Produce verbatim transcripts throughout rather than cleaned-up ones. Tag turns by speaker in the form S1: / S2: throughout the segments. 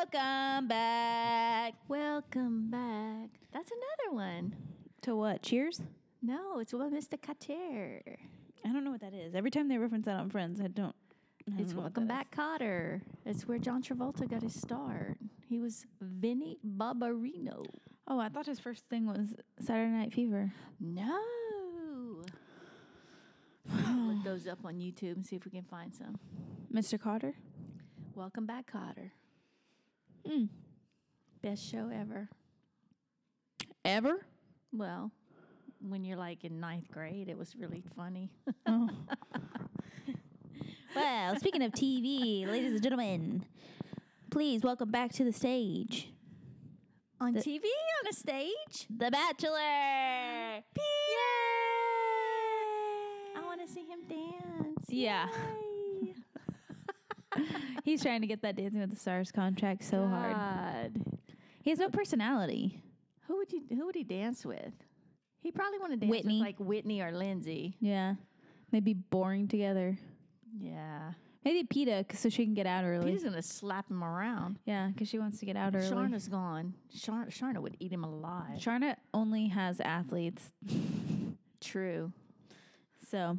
S1: Welcome back.
S2: Welcome back. That's another one.
S1: To what? Cheers?
S2: No, it's well, Mister Carter.
S1: I don't know what that is. Every time they reference that on Friends, I don't. I don't
S2: It's
S1: know what
S2: Welcome
S1: that
S2: Back, Cotter. It's where John Travolta got his start. He was Vinny Barbarino.
S1: is. Oh, I thought his first thing was Saturday Night Fever.
S2: No. I'll look those up on YouTube and see if we can find some.
S1: Mister Cotter?
S2: Welcome Back, Cotter.
S1: Mm.
S2: Best show ever.
S1: Ever?
S2: Well, when you're like in ninth grade, it was really funny.
S1: Oh. Well, speaking of T V, ladies and gentlemen, please welcome back to the stage.
S2: On
S1: The-
S2: T V, on a stage?
S1: The Bachelor!
S2: Peter! I want to see him dance.
S1: Yeah.
S2: Yay.
S1: He's trying to get that Dancing with the Stars contract so hard.
S2: God.
S1: He has no personality.
S2: Who would you? Who would he dance with? He probably want to dance
S1: Whitney.
S2: with like Whitney or Lindsay.
S1: Yeah. They'd be boring together.
S2: Yeah.
S1: Maybe PETA, so she can get out early.
S2: Peter's gonna slap him around.
S1: Yeah, because she wants to get out early.
S2: Sharna's gone. Shar- Sharna would eat him alive.
S1: Sharna only has athletes.
S2: True.
S1: So,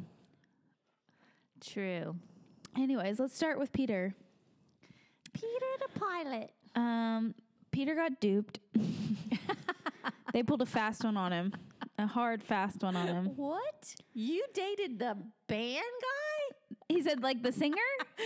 S2: True.
S1: anyways, let's start with Peter.
S2: Peter the pilot.
S1: Um, Peter got duped. They pulled a fast one on him. A hard fast one on him.
S2: What? You dated the band guy?
S1: He said, like, the singer?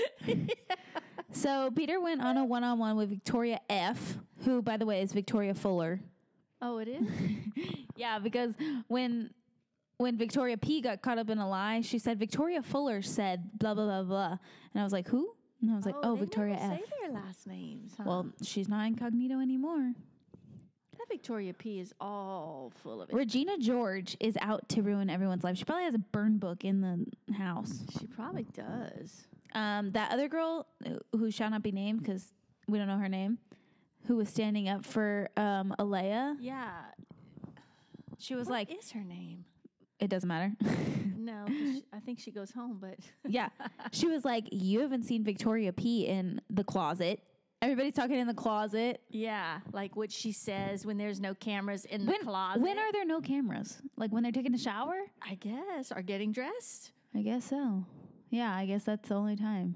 S1: So, Peter went on a one-on-one with Victoria F., who, by the way, is Victoria Fuller.
S2: Oh, it is?
S1: Yeah, because when when Victoria P got caught up in a lie, she said, Victoria Fuller said blah, blah, blah, blah. And I was like, who? And I was like, oh,
S2: they
S1: Victoria
S2: never
S1: F.
S2: say their last names, huh?
S1: Well, she's not incognito anymore.
S2: that Victoria P is all full of it.
S1: Regina George is out to ruin everyone's life. She probably has a burn book in the house.
S2: She probably does.
S1: Um, that other girl, who shall not be named because we don't know her name, who was standing up for um, Alea,
S2: Yeah.
S1: she was
S2: What
S1: like,
S2: is her name?
S1: it doesn't matter.
S2: No, 'cause she- I think she goes home, but
S1: Yeah. She was like, you haven't seen Victoria P in the closet. Everybody's talking in the closet.
S2: yeah, like what she says when there's no cameras in the
S1: When,
S2: closet.
S1: when are there no cameras? Like when they're taking a shower?
S2: I guess, are getting dressed.
S1: I guess so. Yeah, I guess that's the only time.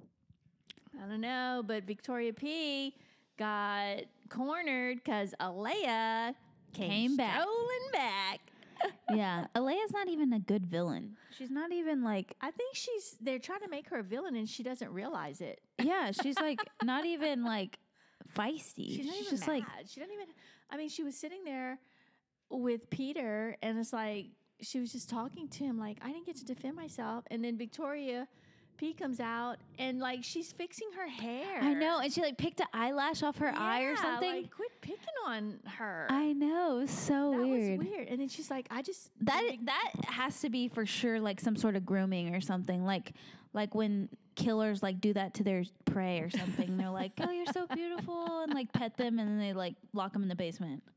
S2: I don't know, but Victoria P got cornered because Alea came,
S1: Came back.
S2: strolling back.
S1: Yeah. Alea's not even a good villain. She's not even like,
S2: I think she's. They're trying to make her a villain, and she doesn't realize it.
S1: yeah, she's like not even like feisty.
S2: She's not even
S1: just
S2: mad.
S1: like,
S2: she doesn't even. I mean, she was sitting there with Peter, and it's like she was just talking to him, like I didn't get to defend myself, and then Victoria P comes out, and like she's fixing her hair.
S1: I know. And she like picked an eyelash off her eye or
S2: Yeah,
S1: something.
S2: Like, quit picking on her.
S1: I know. It was so
S2: that
S1: weird.
S2: was weird. And then she's like, I just
S1: That that has to be for sure like some sort of grooming or something. Like like when killers like do that to their prey or something. They're like, "Oh, you're so beautiful," and like pet them, and then they like lock them in the basement.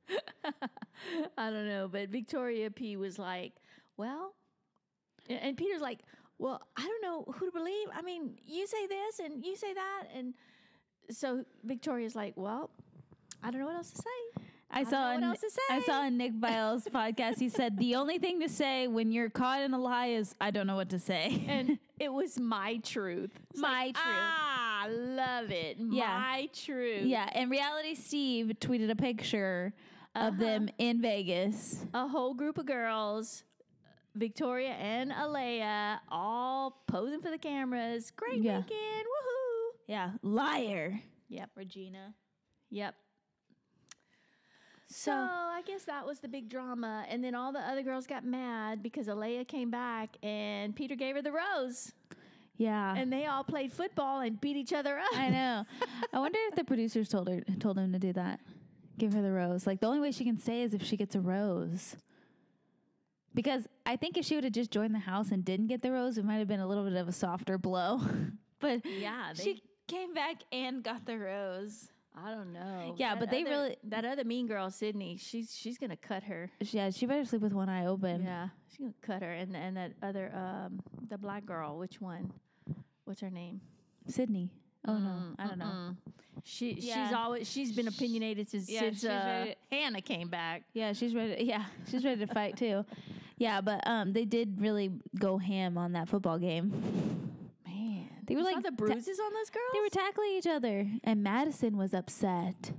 S2: I don't know, but Victoria P was like, well, and- and Peter's like, well, I don't know who to believe. I mean, you say this and you say that, and so Victoria's like, well, I don't know what else to say.
S1: I
S2: don't
S1: saw
S2: know what
S1: on-
S2: else to say.
S1: I saw on Nick Vile's podcast. He said the only thing to say when you're caught in a lie is I don't know what to say.
S2: And it was my truth. It's
S1: My
S2: like,
S1: truth.
S2: Ah, love it.
S1: Yeah.
S2: My truth.
S1: Yeah, and Reality Steve tweeted a picture of them in Vegas.
S2: A whole group of girls, Victoria and Alea, all posing for the cameras. Great
S1: Yeah.
S2: weekend. Woohoo.
S1: Yeah, liar.
S2: Yep.
S1: Regina.
S2: Yep. So I guess that was the big drama. And then all the other girls got mad because Alea came back and Peter gave her the rose.
S1: Yeah.
S2: And they all played football and beat each other up.
S1: I know. I wonder if the producers told her told him to do that. Give her the rose. Like the only way she can stay is if she gets a rose. Because I think if she would have just joined the house and didn't get the rose, it might have been a little bit of a softer blow. But
S2: Yeah, they-
S1: she came back and got the rose.
S2: I don't know.
S1: Yeah,
S2: That
S1: but they
S2: other-
S1: really-
S2: that other mean girl, Sydney, she's she's gonna cut her.
S1: Yeah, she better sleep with one eye open.
S2: Yeah, she's gonna cut her. And and that other um the black girl, which one? What's her name?
S1: Sydney. Oh no, I don't know.
S2: Mm-mm. She she's
S1: Yeah.
S2: always she's been opinionated since
S1: Yeah,
S2: since
S1: she's
S2: uh,
S1: ready-
S2: Hannah came back.
S1: Yeah, she's ready. Yeah, she's ready to fight too. Yeah, but um, they did really go ham on that football game.
S2: Man,
S1: They were
S2: you saw
S1: like
S2: the
S1: ta-
S2: bruises on those girls.
S1: They were tackling each other, and Madison was upset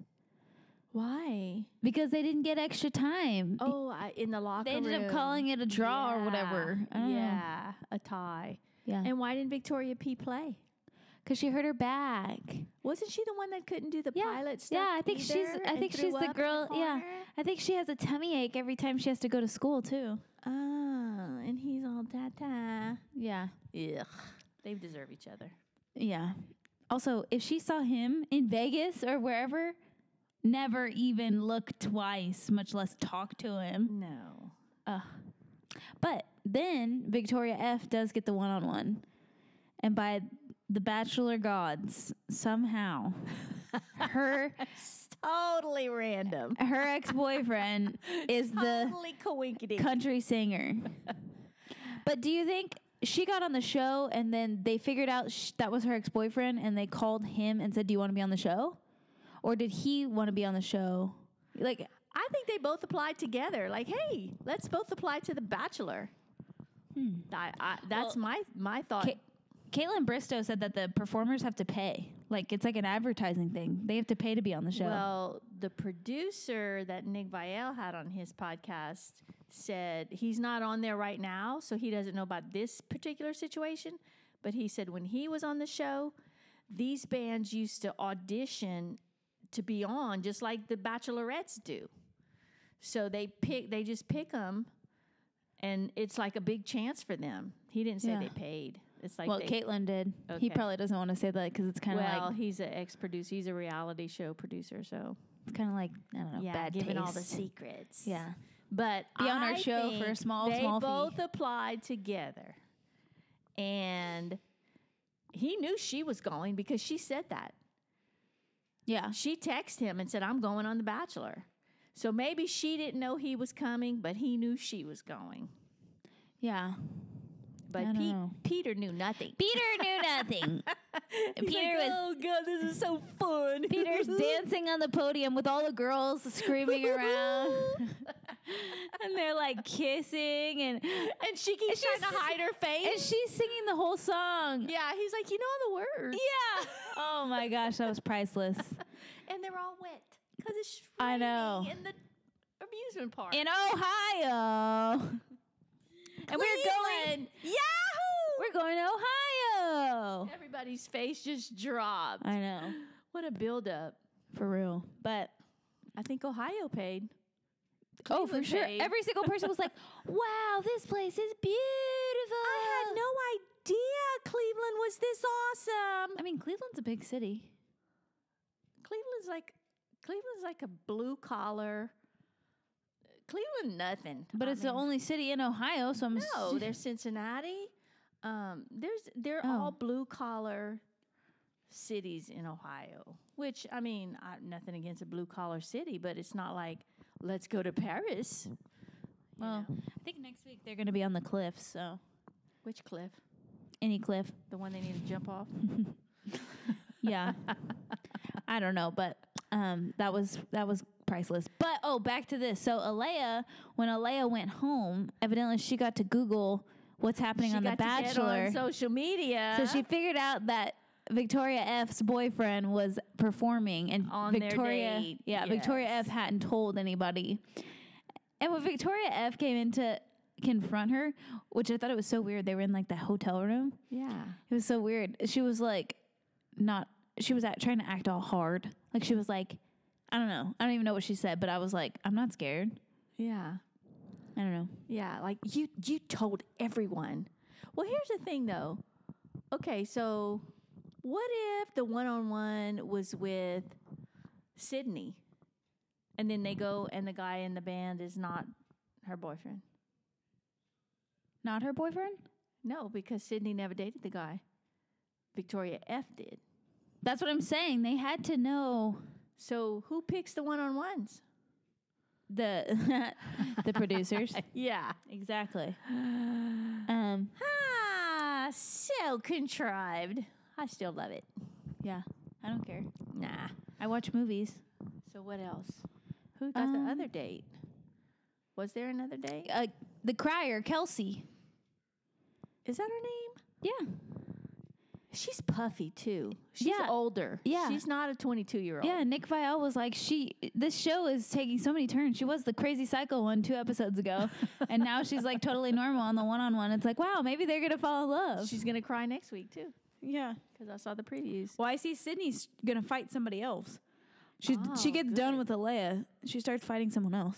S2: Why?
S1: because they didn't get extra time.
S2: Oh, I, in the locker
S1: They ended
S2: room.
S1: up calling it a draw or whatever. I don't know.
S2: Yeah, a tie.
S1: Yeah,
S2: And why didn't Victoria P play?
S1: because she hurt her back.
S2: Wasn't she the one that couldn't do the
S1: Yeah.
S2: pilot stuff?
S1: Yeah, I think she's.
S2: either
S1: I
S2: and
S1: think
S2: threw
S1: she's
S2: up
S1: the
S2: in
S1: girl. yeah,
S2: corner?
S1: I think she has a tummy ache every time she has to go to school too.
S2: Ah, and he's all ta-ta.
S1: Yeah,
S2: Ugh. They deserve each other.
S1: yeah. Also, if she saw him in Vegas or wherever, never even look twice, much less talk to him.
S2: No.
S1: Ugh. But then Victoria F does get the one-on-one, and by the Bachelor gods, somehow her
S2: It's totally random.
S1: her ex-boyfriend is the
S2: Totally coinkity.
S1: country singer. But do you think she got on the show and then they figured out sh- that was her ex-boyfriend and they called him and said, "Do you want to be on the show?" Or did he want to be on the show? Like,
S2: I think they both applied together. Like, hey, let's both apply to The Bachelor.
S1: hmm.
S2: I, I, that's
S1: Well,
S2: my my thought.
S1: Ka- Caitlin Bristow said that the performers have to pay. Like, it's like an advertising thing. They have to pay to be on the show.
S2: Well, the producer that Nick Vial had on his podcast said he's not on there right now, so he doesn't know about this particular situation. But he said when he was on the show, these bands used to audition to be on, just like the Bachelorettes do. So they pick, they just pick them, and it's like a big chance for them. He didn't say
S1: Yeah.
S2: they paid. It's like
S1: well,
S2: they,
S1: Caitlin did. He
S2: Okay.
S1: probably doesn't want to say that because it's kind of
S2: well,
S1: like
S2: he's an ex-producer. He's a reality show producer, so
S1: it's kind of like I don't know,
S2: yeah,
S1: bad
S2: giving all the
S1: taste.
S2: secrets.
S1: Yeah.
S2: But
S1: Be on our
S2: I
S1: show for a
S2: think
S1: small,
S2: they
S1: small fee.
S2: both applied together, and he knew she was going because she said that.
S1: Yeah.
S2: She texted him and said, "I'm going on The Bachelor." So maybe she didn't know he was coming, but he knew she was going.
S1: Yeah.
S2: But
S1: I don't
S2: Pete,
S1: know.
S2: Peter knew nothing.
S1: Peter knew nothing.
S2: He's
S1: Peter
S2: like,
S1: was-
S2: "Oh God, this is so fun."
S1: Peter's dancing on the podium with all the girls screaming around. And they're like kissing and
S2: and she keeps
S1: And she's
S2: trying to hide her face.
S1: and she's singing the whole song.
S2: yeah, he's like, "You know the words."
S1: Yeah. Oh my gosh, that was priceless.
S2: And they're all wet because it's
S1: I know.
S2: raining in the amusement park.
S1: In Ohio. And we're going
S2: Cleveland. Yahoo!
S1: we're going to Ohio.
S2: Everybody's face just dropped.
S1: I know.
S2: What a buildup.
S1: For real. But
S2: I think Ohio paid.
S1: oh, for
S2: Cleveland
S1: sure.
S2: paid.
S1: Every single person was like, "Wow, this place is beautiful."
S2: I had no idea Cleveland was this awesome.
S1: I mean, Cleveland's a big city.
S2: Cleveland's like Cleveland's like a blue collar. Cleveland, nothing.
S1: But
S2: I
S1: it's the
S2: mean,
S1: only city in Ohio, so I'm
S2: no.
S1: assu-
S2: There's Cincinnati. Um, there's they're
S1: Oh.
S2: all blue collar cities in Ohio. Which I mean, I, nothing against a blue collar city, but it's not like let's go to Paris. you
S1: Well,
S2: know.
S1: I think next week they're going to be on the cliff, so
S2: Which cliff?
S1: any cliff.
S2: The one they need to jump off?
S1: Yeah. I don't know, but um that was that was priceless. But oh, back to this. So Alea, when Alea went home, evidently she got to Google what's happening
S2: She
S1: on The
S2: got to get
S1: Bachelor.
S2: on social media.
S1: So she figured out that Victoria F's boyfriend was performing, and
S2: On their
S1: Victoria,
S2: date,
S1: yeah, Victoria
S2: yes.
S1: F hadn't told anybody. And when Victoria F came in to confront her, which I thought it was so weird, they were in like the hotel room.
S2: yeah.
S1: It was so weird. She was like, not. She was at, trying to act all hard. Like she was like, I don't know. I don't even know what she said, but I was like, I'm not scared.
S2: Yeah.
S1: I don't know.
S2: Yeah, like you you told everyone. Well, here's the thing though. Okay, so what if the one-on-one was with Sydney? And then they go and the guy in the band is not her boyfriend?
S1: Not her boyfriend?
S2: No, because Sydney never dated the guy. Victoria F did.
S1: That's what I'm saying. They had to know
S2: So who picks the one-on-ones?
S1: the the producers.
S2: Yeah.
S1: Exactly. Um,
S2: Ah, so contrived. I still love it.
S1: Yeah, I don't care.
S2: Nah.
S1: I watch movies.
S2: So what else? Who got
S1: Um,
S2: the other date? Was there another date?
S1: Uh, the crier, Kelsey.
S2: Is that her name?
S1: Yeah.
S2: She's puffy too. She's
S1: Yeah.
S2: older.
S1: Yeah.
S2: She's not a twenty-two year old.
S1: Yeah, Nick Viall was like, she. This show is taking so many turns. She was the crazy psycho one two episodes ago, and now she's like totally normal on the one-on-one. It's like, wow, maybe they're gonna fall in love.
S2: She's gonna cry next week too
S1: Yeah.
S2: because I saw the previews.
S1: Well, I see Sydney's gonna fight somebody else. She
S2: Oh,
S1: she gets done
S2: good.
S1: with Alea. She starts fighting someone else.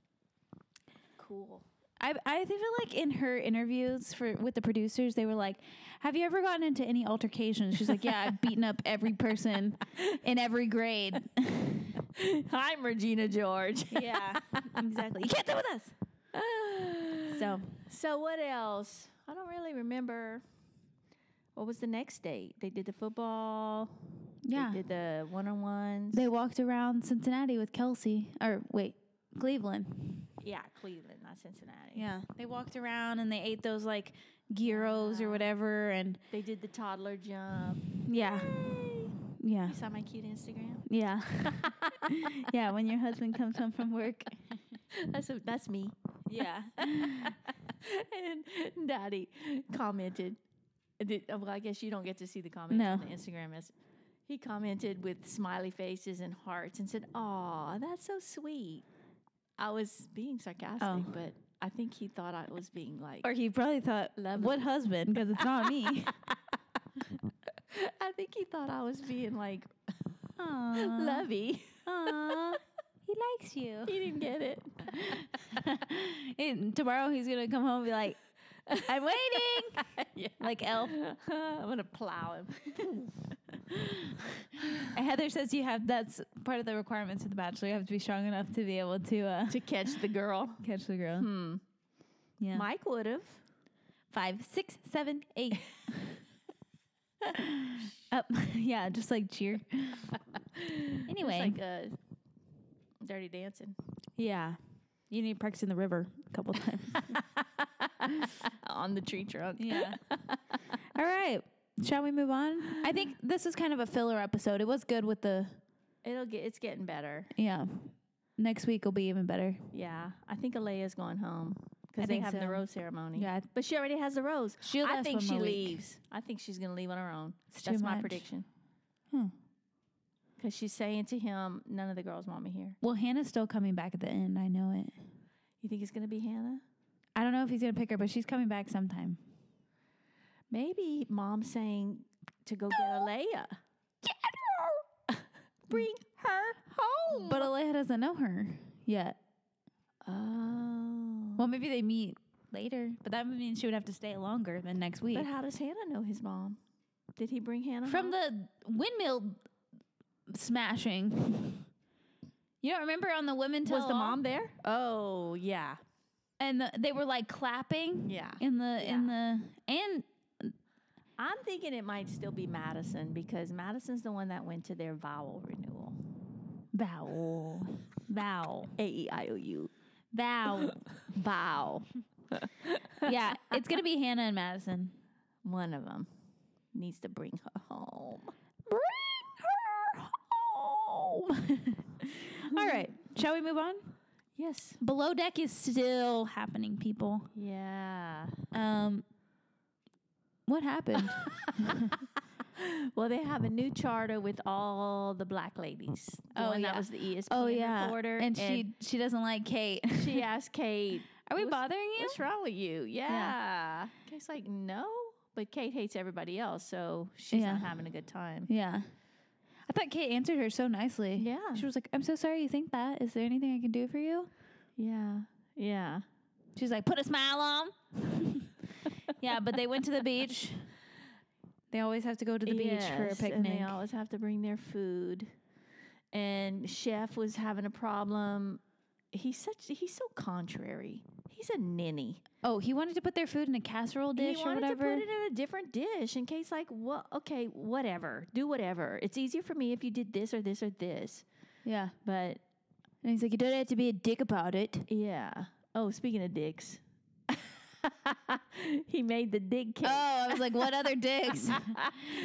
S2: Cool.
S1: I I feel like in her interviews for with the producers, they were like, "Have you ever gotten into any altercations?" She's like, "Yeah, I've beaten up every person in every grade."
S2: I'm Regina George.
S1: Yeah, exactly. You can't sit with us. So
S2: So what else? I don't really remember. What was the next date? They did the football.
S1: yeah,
S2: They did the one-on-ones.
S1: they walked around Cincinnati with Kelsey, or wait, Cleveland.
S2: yeah, Cleveland, not Cincinnati.
S1: Yeah, they walked around and they ate those like gyros or
S2: Wow.
S1: whatever, and
S2: They did the toddler jump.
S1: yeah,
S2: Yay.
S1: yeah,
S2: You saw my cute Instagram?
S1: yeah, yeah. When your husband comes home from work.
S2: That's a, that's me.
S1: Yeah.
S2: And Daddy commented. Did, well, I guess you don't get to see the comments
S1: No.
S2: on the Instagram. As he commented with smiley faces and hearts and said, "Aw, that's so sweet." I was being sarcastic,
S1: Oh.
S2: but I think he thought I was being like.
S1: Or he probably thought,
S2: Lovely.
S1: what husband? Because it's not me.
S2: I think he thought I was being like
S1: Aww.
S2: lovey.
S1: Aww. He likes you.
S2: He didn't get it.
S1: And tomorrow he's going to come home and be like, I'm waiting.
S2: Yeah.
S1: Like Elf.
S2: I'm gonna plow him.
S1: And Heather says you have, that's part of the requirements of The Bachelor. You have to be strong enough to be able to uh,
S2: To catch the girl.
S1: catch the girl.
S2: Hmm.
S1: Yeah.
S2: Mike would have.
S1: Five, six, seven, eight. Up. Yeah, just like cheer. Anyway.
S2: It's like uh, Dirty Dancing.
S1: Yeah. You need practice in the river a couple times.
S2: On the tree trunk.
S1: Yeah. All right. Shall we move on? I think this is kind of a filler episode. It was good with the,
S2: It'll get. It's getting better.
S1: yeah. Next week will be even better.
S2: Yeah, I think Alea's going home
S1: I
S2: because they
S1: think
S2: have the
S1: so.
S2: rose ceremony.
S1: Yeah.
S2: but she already has the rose.
S1: She'll
S2: I
S1: last
S2: think
S1: one
S2: she
S1: more week.
S2: leaves. I think she's gonna leave on her own.
S1: It's too
S2: That's my
S1: much.
S2: prediction.
S1: Hmm.
S2: Because she's saying to him, "None of the girls want me here."
S1: Well, Hannah's still coming back at the end. I know it.
S2: You think it's gonna be Hannah?
S1: I don't know if he's going to pick her, but she's coming back sometime.
S2: Maybe Mom's saying to go get Alea. Get her. Bring her home.
S1: But Alea doesn't know her yet.
S2: oh.
S1: Well, maybe they meet later, but that would mean she would have to stay longer than next week.
S2: But how does Hannah know his mom? Did he bring Hannah
S1: From
S2: home?
S1: the windmill smashing. You don't remember on the women tell
S2: Was the
S1: all?
S2: mom there? Oh, yeah.
S1: And the, they were like clapping
S2: Yeah.
S1: in the in the and
S2: I'm thinking it might still be Madison because Madison's the one that went to their vowel renewal.
S1: vowel vowel
S2: A E I O U.
S1: vowel.
S2: Vow.
S1: Yeah, it's gonna be Hannah and Madison.
S2: One of them needs to bring her home.
S1: Bring her home. All right, shall we move on?
S2: Yes.
S1: Below Deck is still happening, people.
S2: Yeah.
S1: Um, what happened?
S2: Well, they have a new charter with all the black ladies. The
S1: Oh,
S2: one
S1: yeah.
S2: that was the E S P N
S1: Oh yeah,
S2: reporter.
S1: and she she doesn't like Kate.
S2: she asked Kate,
S1: Are we
S2: What's-
S1: bothering you?
S2: "What's wrong with you?" Yeah. Kate's like, "No," but Kate hates everybody else, so she's
S1: Yeah.
S2: not having a good time.
S1: Yeah. I thought Kate answered her so nicely.
S2: Yeah.
S1: She was like, I'm so sorry you think that. Is there anything I can do for you?
S2: Yeah. Yeah.
S1: She's like, put a smile on. Yeah, but they went to the beach. They always have to go to the beach for a
S2: Yes,
S1: picnic.
S2: And they always have to bring their food. And Chef was having a problem. He's such he's so contrary. He's a ninny.
S1: Oh, he wanted to put their food in a casserole dish
S2: he
S1: or
S2: wanted
S1: whatever.
S2: to put it in a different dish. And Kate's like, well, okay, whatever. Do whatever. It's easier for me if you did this or this or this.
S1: Yeah.
S2: But
S1: And he's like, you don't have to be a dick about it.
S2: yeah. Oh, speaking of dicks. he made the dig cake.
S1: Oh, I was like, what other dicks?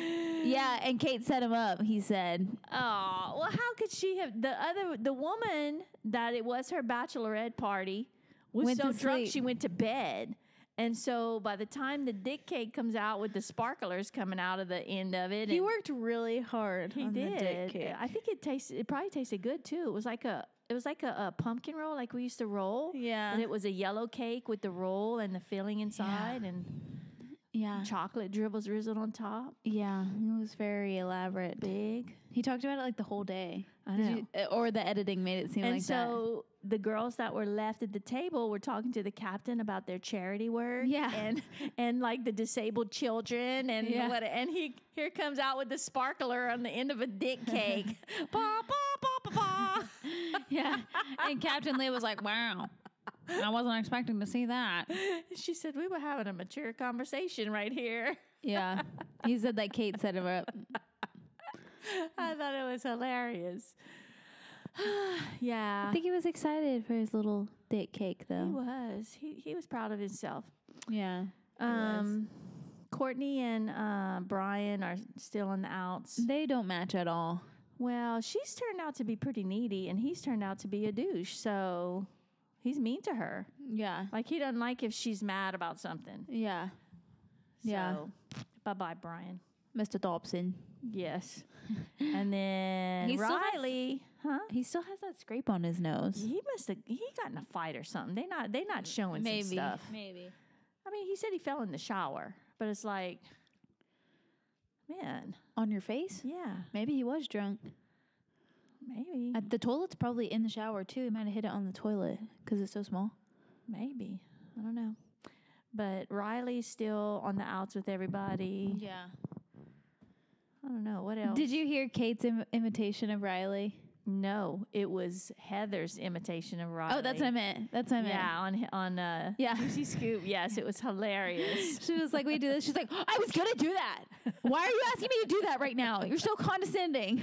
S1: Yeah, and Kate set him up, he said.
S2: Oh, well, how could she have the other the woman that it was her bachelorette party was
S1: Went
S2: so
S1: to
S2: drunk
S1: sleep.
S2: she went to bed. And so by the time the dick cake comes out with the sparklers coming out of the end of it,
S1: He
S2: and
S1: worked really hard
S2: he
S1: on the dick
S2: did.
S1: cake.
S2: I think it tasted it probably tasted good too. It was like a it was like a, a pumpkin roll like we used to roll.
S1: Yeah.
S2: And it was a yellow cake with the roll and the filling inside and
S1: Yeah.
S2: chocolate dribbles drizzled on top.
S1: Yeah, it was very elaborate.
S2: Big.
S1: He talked about it like the whole day.
S2: I
S1: Did
S2: know.
S1: you- uh, or the editing made it seem
S2: And
S1: like
S2: so the girls that were left at the table were talking to the captain about their charity work.
S1: Yeah.
S2: And and like the disabled children and
S1: Yeah.
S2: what and he here comes out with the sparkler on the end of a dick cake. Pa, pa, pa, pa, pa.
S1: that. Yeah. And Captain Lee was like, wow, I wasn't expecting to see that.
S2: She said, we were having a mature conversation right here.
S1: Yeah. He said that Kate set him up.
S2: I thought it was hilarious. Yeah.
S1: I think he was excited for his little dick cake,
S2: He
S1: though.
S2: was. He he was proud of himself.
S1: Yeah.
S2: Um, Courtney and uh, Brian are still in the outs.
S1: They don't match at all.
S2: Well, she's turned out to be pretty needy, and he's turned out to be a douche. So he's mean to her.
S1: Yeah.
S2: Like he doesn't like if she's mad about something.
S1: Yeah. Yeah.
S2: So, bye bye, Brian.
S1: Mister Dobson.
S2: Yes. And then
S1: He still has-
S2: Riley, huh?
S1: He still has that scrape on his nose.
S2: He must have. He got in a fight or something. They not. They not showing some stuff.
S1: Maybe.
S2: I mean, he said he fell in the shower, but it's like, man,
S1: On your face?
S2: yeah,
S1: Maybe he was drunk.
S2: maybe,
S1: Uh, the toilet's probably in the shower, too. He might have hit it on the toilet because it's so small.
S2: maybe. I don't know. But Riley's still on the outs with everybody.
S1: Yeah.
S2: I don't know what else.
S1: Did you hear Kate's Im- imitation of Riley?
S2: No, it was Heather's imitation of Riley.
S1: Oh, that's what I meant. That's what I meant.
S2: Yeah, on hi- on uh,
S1: Yeah.
S2: Juicy Scoop. Yes, it was hilarious.
S1: She was like, we do this. She's like, I was going to do that. Why are you asking me to do that right now? You're so condescending.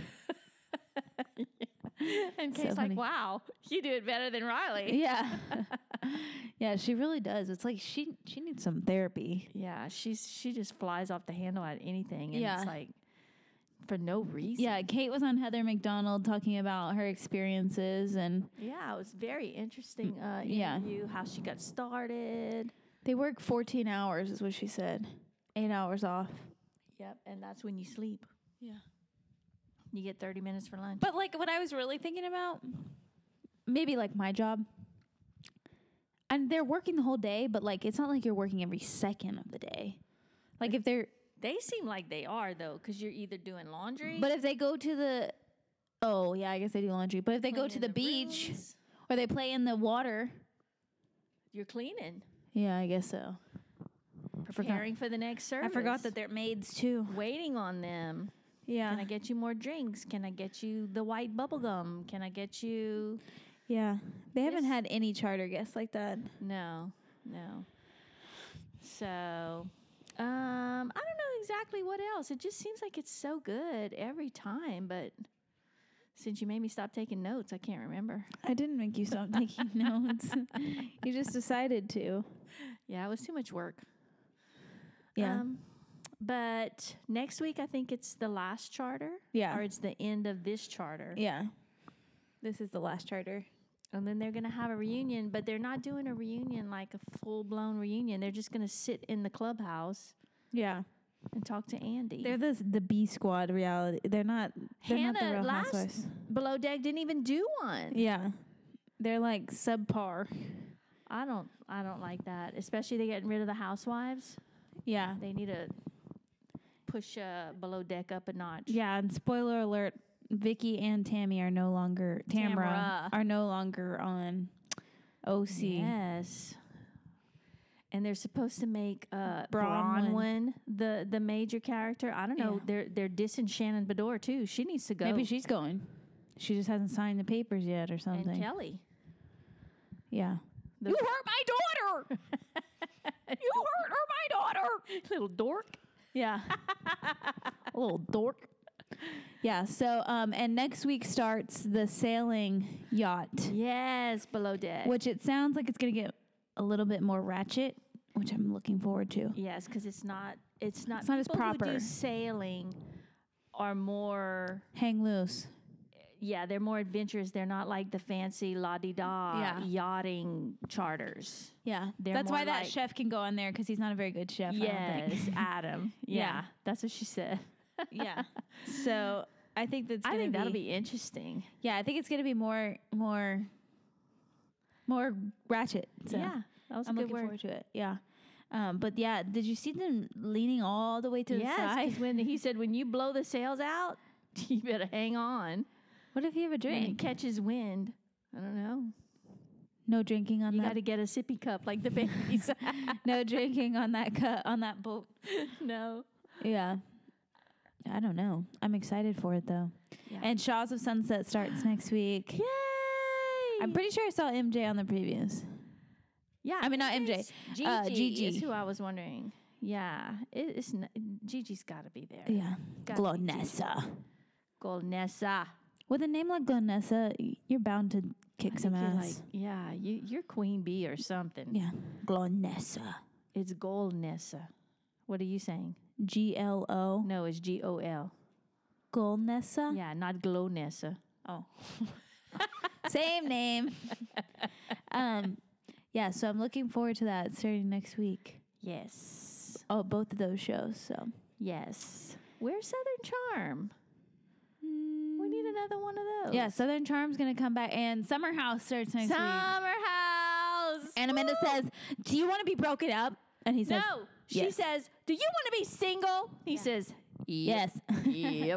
S2: And
S1: So
S2: Kate's
S1: funny.
S2: like, "Wow, you do it better than Riley."
S1: Yeah. Yeah, she really does. It's like she she needs some therapy.
S2: Yeah, she's she just flies off the handle at anything, and
S1: Yeah.
S2: it's like for no reason.
S1: Yeah, Kate was on Heather McDonald talking about her experiences, and
S2: Yeah, it was very interesting uh,
S1: Yeah.
S2: interview, how she got started.
S1: they work fourteen hours, is what she said. Eight hours off.
S2: Yep, and that's when you sleep.
S1: Yeah.
S2: You get thirty minutes for lunch.
S1: But like what I was really thinking about, maybe like my job. And they're working the whole day, but like it's not like you're working every second of the day. Like if they're
S2: They seem like they are, though, because you're either doing laundry.
S1: but if they go to the oh yeah, I guess they do laundry. But if they go to
S2: cleaning
S1: the beach
S2: rooms,
S1: or they play in the water,
S2: you're cleaning,
S1: yeah, I guess so.
S2: preparing for the next service.
S1: I forgot that they're maids too.
S2: Waiting on them.
S1: Yeah.
S2: Can I get you more drinks? Can I get you the white bubble gum? Can I get you?
S1: Yeah. They haven't
S2: This-
S1: had any charter guests like that.
S2: No, no. So, um, I don't know exactly what else. It just seems like it's so good every time, but since you made me stop taking notes, I can't remember.
S1: I didn't make you stop taking notes. You just decided to.
S2: Yeah, it was too much work.
S1: Yeah.
S2: Um, but next week, I think it's the last charter.
S1: Yeah.
S2: Or it's the end of this charter.
S1: Yeah. This is the last charter.
S2: And then they're going to have a reunion, but they're not doing a reunion like a full blown reunion. They're just going to sit in the clubhouse
S1: Yeah.
S2: and talk to Andy.
S1: They're the the B squad reality. They're not they're not the
S2: Hannah
S1: real
S2: last
S1: housewives.
S2: Below Deck didn't even do one.
S1: Yeah. They're like subpar.
S2: I don't I don't like that. Especially they getting rid of the housewives.
S1: Yeah.
S2: They need to push uh, Below Deck up a notch.
S1: Yeah, and spoiler alert, Vicky and Tammy are no longer Tamara,
S2: Tamara.
S1: are no longer on O C.
S2: Yes. And they're supposed to make uh,
S1: Bronwyn.
S2: Bronwyn the the major character. I don't know.
S1: Yeah.
S2: They're they're dissing Shannon Bedore too. She needs to go.
S1: Maybe she's going. She just hasn't signed the papers yet or something.
S2: and Kelly.
S1: Yeah.
S2: The-
S1: You hurt my daughter. You hurt her, my daughter.
S2: Little dork.
S1: Yeah. A little dork. Yeah, so um and next week starts the sailing yacht,
S2: Yes, Below Deck.
S1: which it sounds like it's going to get a little bit more ratchet, which I'm looking forward to.
S2: Yes, because it's not it's not
S1: It's not as
S2: people who
S1: proper.
S2: do sailing are more,
S1: Hang loose.
S2: yeah, they're more adventurous. They're not like the fancy la-di-da
S1: Yeah.
S2: yachting charters.
S1: Yeah.
S2: They're
S1: That's why
S2: more
S1: that
S2: like-
S1: chef can go on there because he's not a very good chef. I don't
S2: Yes,
S1: think.
S2: Adam. Yeah,
S1: Yeah.
S2: that's what she said.
S1: Yeah. So I think that's.
S2: I
S1: Gonna
S2: think
S1: be,
S2: that'll be interesting.
S1: Yeah, I think it's gonna be more, more, more ratchet. So
S2: Yeah, that was
S1: I'm
S2: a good
S1: looking
S2: word.
S1: forward to it. Yeah. Um, but yeah, did you see them leaning all the way to the
S2: Yes,
S1: side?
S2: 'cause when he said when you blow the sails out, you better hang on.
S1: What if you have a
S2: When it
S1: drink?
S2: catches wind, I don't know.
S1: No drinking on
S2: You got
S1: that.
S2: to get a sippy cup like the babies.
S1: No drinking on that cut on that boat.
S2: no.
S1: Yeah. I don't know. I'm excited for it though.
S2: Yeah.
S1: And Shaws of Sunset starts next week.
S2: Yay!
S1: I'm pretty sure I saw M J on the previews.
S2: Yeah,
S1: I mean, not M J,
S2: it's Gigi,
S1: uh, Gigi.
S2: is who I was wondering. Yeah, it, it's n- Gigi's got to be there.
S1: Yeah.
S2: Gotta be Gigi.
S1: Glonessa.
S2: Golnessa.
S1: With a name like Glonessa, y- you're bound to kick
S2: I
S1: some
S2: think you're
S1: ass.
S2: like, yeah, you, you're Queen Bee or something.
S1: yeah. Glonessa.
S2: It's Golnessa. What are you saying?
S1: G L O.
S2: No, it's G O L.
S1: Glonessa?
S2: Yeah, not Glonessa.
S1: Oh. Same name. um, yeah, so I'm looking forward to that starting next week.
S2: Yes.
S1: Oh, both of those shows. So
S2: Yes. Where's Southern Charm? We need another one of those.
S1: yeah, Southern Charm's gonna come back, and Summer House starts next week.
S2: Summer House.
S1: And Amanda
S2: Woo!
S1: says, "Do you want to be broken up?" And he says,
S2: No. She
S1: yes.
S2: says, "Do you want to be single?" He says,
S1: "Yes."
S2: Yep.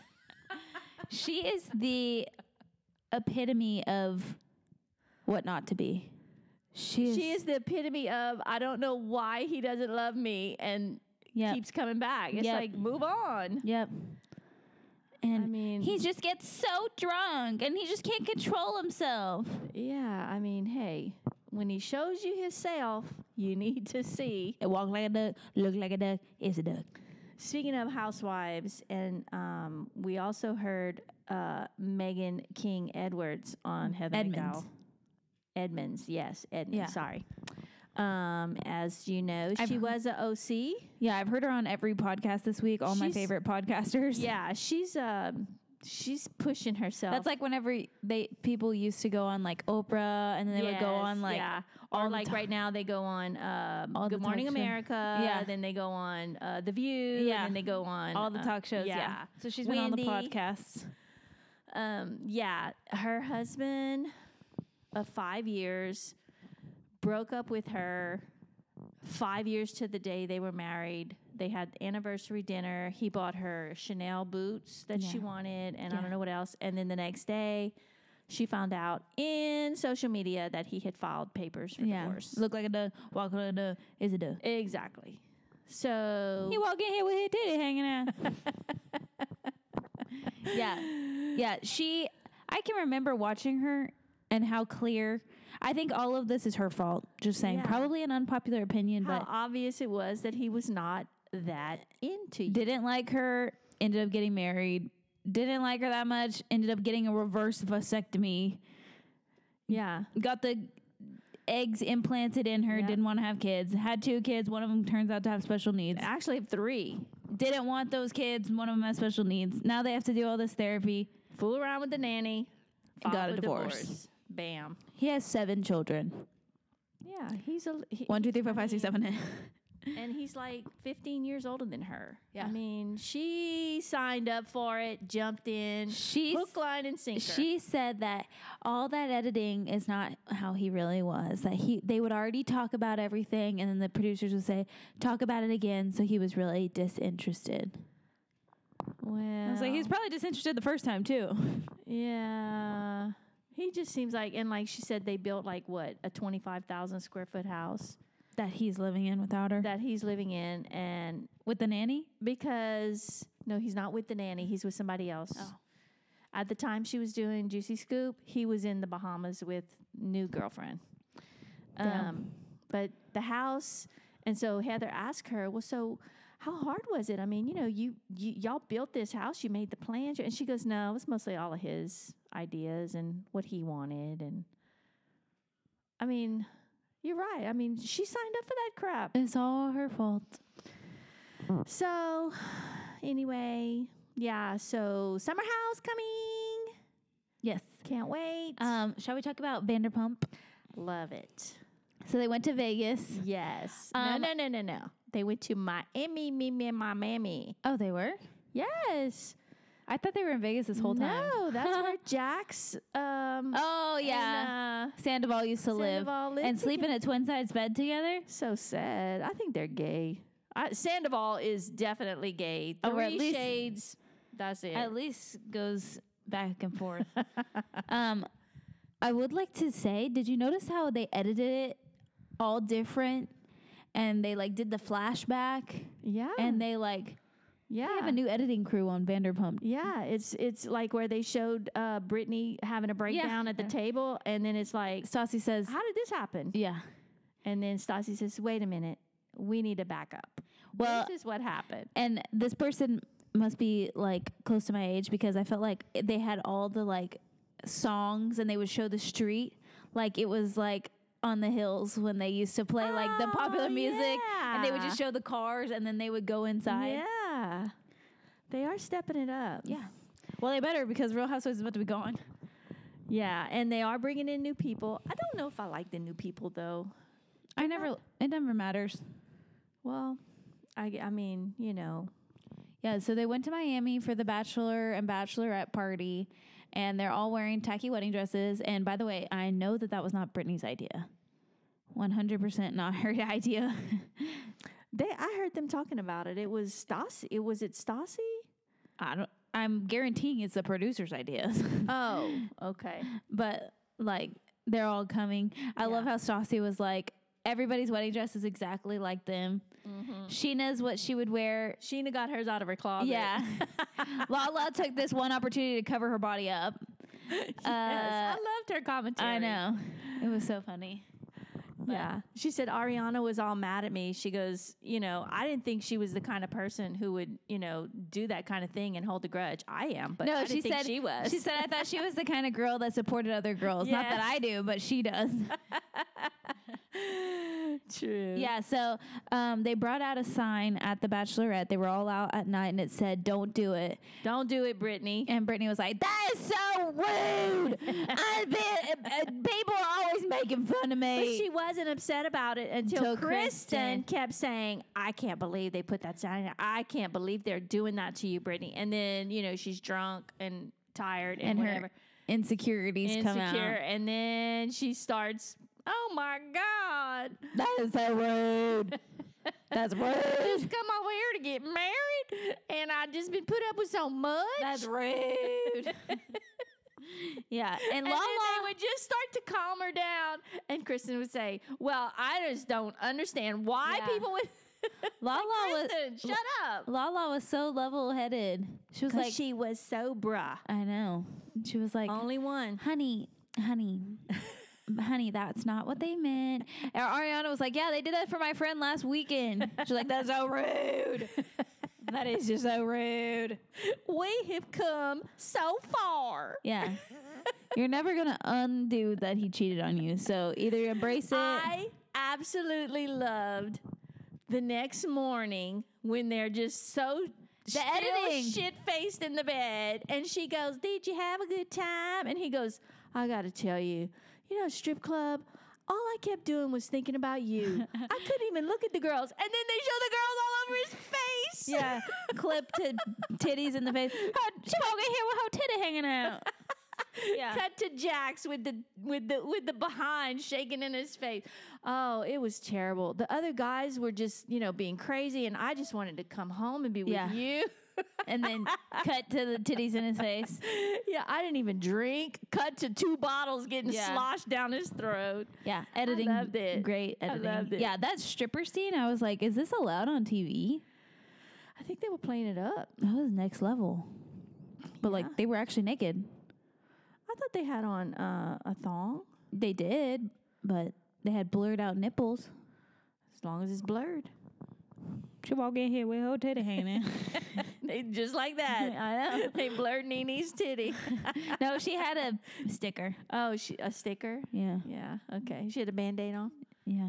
S1: She is the epitome of what not to be. She is.
S2: She is the epitome of I don't know why he doesn't love me and
S1: Yep.
S2: keeps coming back. It's
S1: Yep.
S2: like move on.
S1: Yep. And
S2: I mean-
S1: he just gets so drunk, and he just can't control himself.
S2: Yeah, I mean, hey, when he shows you himself, you need to see.
S1: It walk like a duck, look like a duck, is a duck.
S2: Speaking of housewives, and um, we also heard uh, Megan King Edwards on Heather
S1: Edmonds.
S2: McDowell. Edmonds, yes, Edmonds.
S1: Yeah.
S2: Sorry. Um, as you know,
S1: I've
S2: she
S1: heard-
S2: was a O C.
S1: Yeah, I've heard her on every podcast this week. All my
S2: She's-
S1: favorite podcasters.
S2: Yeah, she's um, she's pushing herself.
S1: That's like whenever they people used to go on like Oprah, and then they would go
S2: Yes,
S1: on like
S2: yeah.
S1: all
S2: or
S1: the
S2: like
S1: ti-
S2: right now they go on um,
S1: All the
S2: Good Morning
S1: talk show.
S2: America.
S1: Yeah.
S2: Then they go on uh, The View.
S1: Yeah.
S2: And then they go on
S1: all the
S2: uh,
S1: talk shows. Yeah.
S2: Yeah.
S1: So she's been on the
S2: Wendy.
S1: podcasts.
S2: Um, yeah, her husband of five years broke up with her five years to the day they were married. They had anniversary dinner. He bought her Chanel boots that she
S1: Yeah.
S2: wanted, and I
S1: Yeah.
S2: don't know what else. And then the next day, she found out in social media that he had filed papers for
S1: Yeah.
S2: divorce.
S1: Look like a duck, walk like a duck, is a duck.
S2: Exactly. So
S1: He walk in here with his titty hanging out. yeah. Yeah. She, I can remember watching her and how clear. I think all of this is her fault. Just saying.
S2: Yeah.
S1: Probably an unpopular opinion,
S2: how
S1: but
S2: obvious it was that he was not that into you.
S1: didn't like her, ended up getting married. Didn't like her that much, ended up getting a reverse vasectomy.
S2: Yeah.
S1: Got the eggs implanted in her,
S2: Yep.
S1: didn't want to have kids. Had two kids, one of them turns out to have special needs.
S2: Actually, three.
S1: Didn't want those kids, one of them has special needs. Now they have to do all this therapy.
S2: Fool around with the nanny.
S1: Got
S2: filed
S1: a
S2: for
S1: divorce.
S2: Bam.
S1: He has seven children.
S2: Yeah, he's a he,
S1: One, two, three, four, five, six, seven.
S2: and he's like fifteen years older than her.
S1: Yeah.
S2: I mean, she signed up for it, jumped in,
S1: She's,
S2: hook, line, and sinker.
S1: she said that all that editing is not how he really was. That he they would already talk about everything, and then the producers would say, "Talk about it again." So he was really disinterested.
S2: well,
S1: I was like, he's probably disinterested the first time too.
S2: yeah. He just seems like, and like she said, they built like what a twenty-five thousand square foot house
S1: That he's living in without her.
S2: that he's living in, and
S1: With the nanny?
S2: because no, he's not with the nanny. He's with somebody else.
S1: Oh.
S2: At the time she was doing Juicy Scoop, he was in the Bahamas with new girlfriend.
S1: Damn.
S2: Um, but the house, and so Heather asked her, well, so how hard was it? I mean, you know, you, you y'all built this house, you made the plans, and she goes, no, it was mostly all of his ideas and what he wanted, and I mean, you're right. I mean, she signed up for that crap.
S1: It's all her fault.
S2: So, anyway, yeah, so Summer House coming.
S1: Yes.
S2: Can't wait.
S1: Um, shall we talk about Vanderpump?
S2: Love it.
S1: So they went to Vegas.
S2: Yes.
S1: Um,
S2: no, no, no, no, no. They went to Miami, me, me, Miami.
S1: Oh, they were?
S2: Yes.
S1: I thought they were in Vegas this whole time.
S2: No, that's where Jax. Um,
S1: Oh, yeah.
S2: and, uh,
S1: Sandoval used to live.
S2: Sandoval lived
S1: And sleep in a twin size bed together?
S2: So sad. I think they're gay. I, Sandoval is definitely gay. Three
S1: Oh, or at least-
S2: shades. That's it.
S1: At least goes back and forth. um, I would like to say, did you notice how they edited it all different? And they like did the flashback,
S2: yeah.
S1: and they like
S2: yeah.
S1: they have a new editing crew on Vanderpump.
S2: Yeah, it's it's like where they showed uh, Brittany having a breakdown at the table, and then it's like,
S1: Stassi says,
S2: how did this happen?
S1: yeah.
S2: And then Stassi says, wait a minute, we need to back up.
S1: Well-
S2: this is what happened.
S1: And this person must be like close to my age because I felt like they had all the like songs and they would show the street like it was like on the hills when they used to play like the popular
S2: Oh,
S1: music and they would
S2: yeah.
S1: just show the cars and then they would go inside.
S2: Yeah, they are stepping it up.
S1: Yeah. Well, they better because Real Housewives is about to be gone.
S2: Yeah, and they are bringing in new people. I don't know if I like the new people though.
S1: I never, it never matters.
S2: Well, I, I mean, you know.
S1: Yeah, so they went to Miami for the bachelor and bachelorette party, and they're all wearing tacky wedding dresses. And by the way, I know that that was not Brittany's idea. one hundred percent not her idea.
S2: They, I heard them talking about it. It was Stassi. It was it Stassi?
S1: I don't. I'm guaranteeing it's the producer's idea.
S2: Oh, okay.
S1: But like they're all coming. I love
S2: Yeah.
S1: how Stassi was like, everybody's wedding dress is exactly like them. She knows what she would wear.
S2: Sheena got hers out of her closet.
S1: Yeah. Lala took this one opportunity to cover her body up.
S2: Yes,
S1: Uh,
S2: I loved her commentary.
S1: I know. It was so funny.
S2: Yeah. She said Ariana was all mad at me. She goes, you know, I didn't think she was the kind of person who would, you know, do that kind of thing and hold a grudge. I am, but
S1: No,
S2: I
S1: she
S2: didn't think
S1: said
S2: she was.
S1: She said I thought she was the kind of girl that supported other girls. Not that
S2: Yes.
S1: I do, but she does.
S2: True.
S1: Yeah, so um, they brought out a sign at the Bachelorette. They were all out at night, and it said, "Don't do it."
S2: Don't do it, Brittany.
S1: And Brittany was like, "That is so rude. I've been, uh, people are always making fun of me."
S2: But she wasn't upset about it until
S1: Until
S2: Kristen
S1: Kristen.
S2: kept saying, I can't believe they put that sign. I can't believe they're doing that to you, Brittany. And then, you know, she's drunk and tired and,
S1: and
S2: whatever.
S1: her insecurities come out.
S2: Insecure. And then she starts, oh my God.
S1: That is so rude. That's
S2: Just
S1: rude.
S2: come over here to get married, and I just been put up with so much.
S1: That's rude. Yeah, and,
S2: and
S1: Lala.
S2: then they would just start to calm her down, and Kristen would say, "Well, I just don't understand why
S1: Yeah.
S2: people would."
S1: Lala was
S2: Kristen, shut up.
S1: Lala was so level-headed. She was like,
S2: she was so bruh.
S1: I know. She was like,
S2: Only one.
S1: honey, honey, honey, that's not what they meant. And Ariana was like, yeah, they did that for my friend last weekend. She's like, that's so rude. That is just so rude.
S2: We have come so far.
S1: Yeah. You're never going to undo that he cheated on you. So either embrace it.
S2: I absolutely loved the next morning when they're just so
S1: The editing.
S2: shit faced in the bed, and she goes, "Did you have a good time?" And he goes, "I got to tell you, you know, strip club. All I kept doing was thinking about you. I couldn't even look at the girls, and then they show the girls all over his face.
S1: Yeah. Clip to titties in the face. Her, she walking here with her titty hanging out. Yeah.
S2: Cut to Jax with the with the with the behind shaking in his face. Oh, it was terrible. The other guys were just, you know, being crazy, and I just wanted to come home and be with
S1: Yeah.
S2: you.
S1: And then cut to the titties in his face.
S2: Yeah, I didn't even drink. Cut to two bottles getting
S1: Yeah.
S2: sloshed down his throat.
S1: Yeah, editing.
S2: loved it.
S1: Great
S2: I
S1: editing.
S2: loved it.
S1: Yeah, that stripper scene, I was like, is this allowed on T V?
S2: I think they were playing it up.
S1: That was next level. But
S2: Yeah.
S1: like, they were actually naked.
S2: I thought they had on uh, a thong,
S1: They did, but they had blurred out nipples.
S2: as long as it's blurred.
S1: She walk in here with her titty hanging.
S2: They just like that.
S1: I know.
S2: They blurred Nene's titty.
S1: No, she had a sticker.
S2: Oh, she, a sticker?
S1: Yeah,
S2: Yeah, okay. She had a Band-Aid on?
S1: yeah.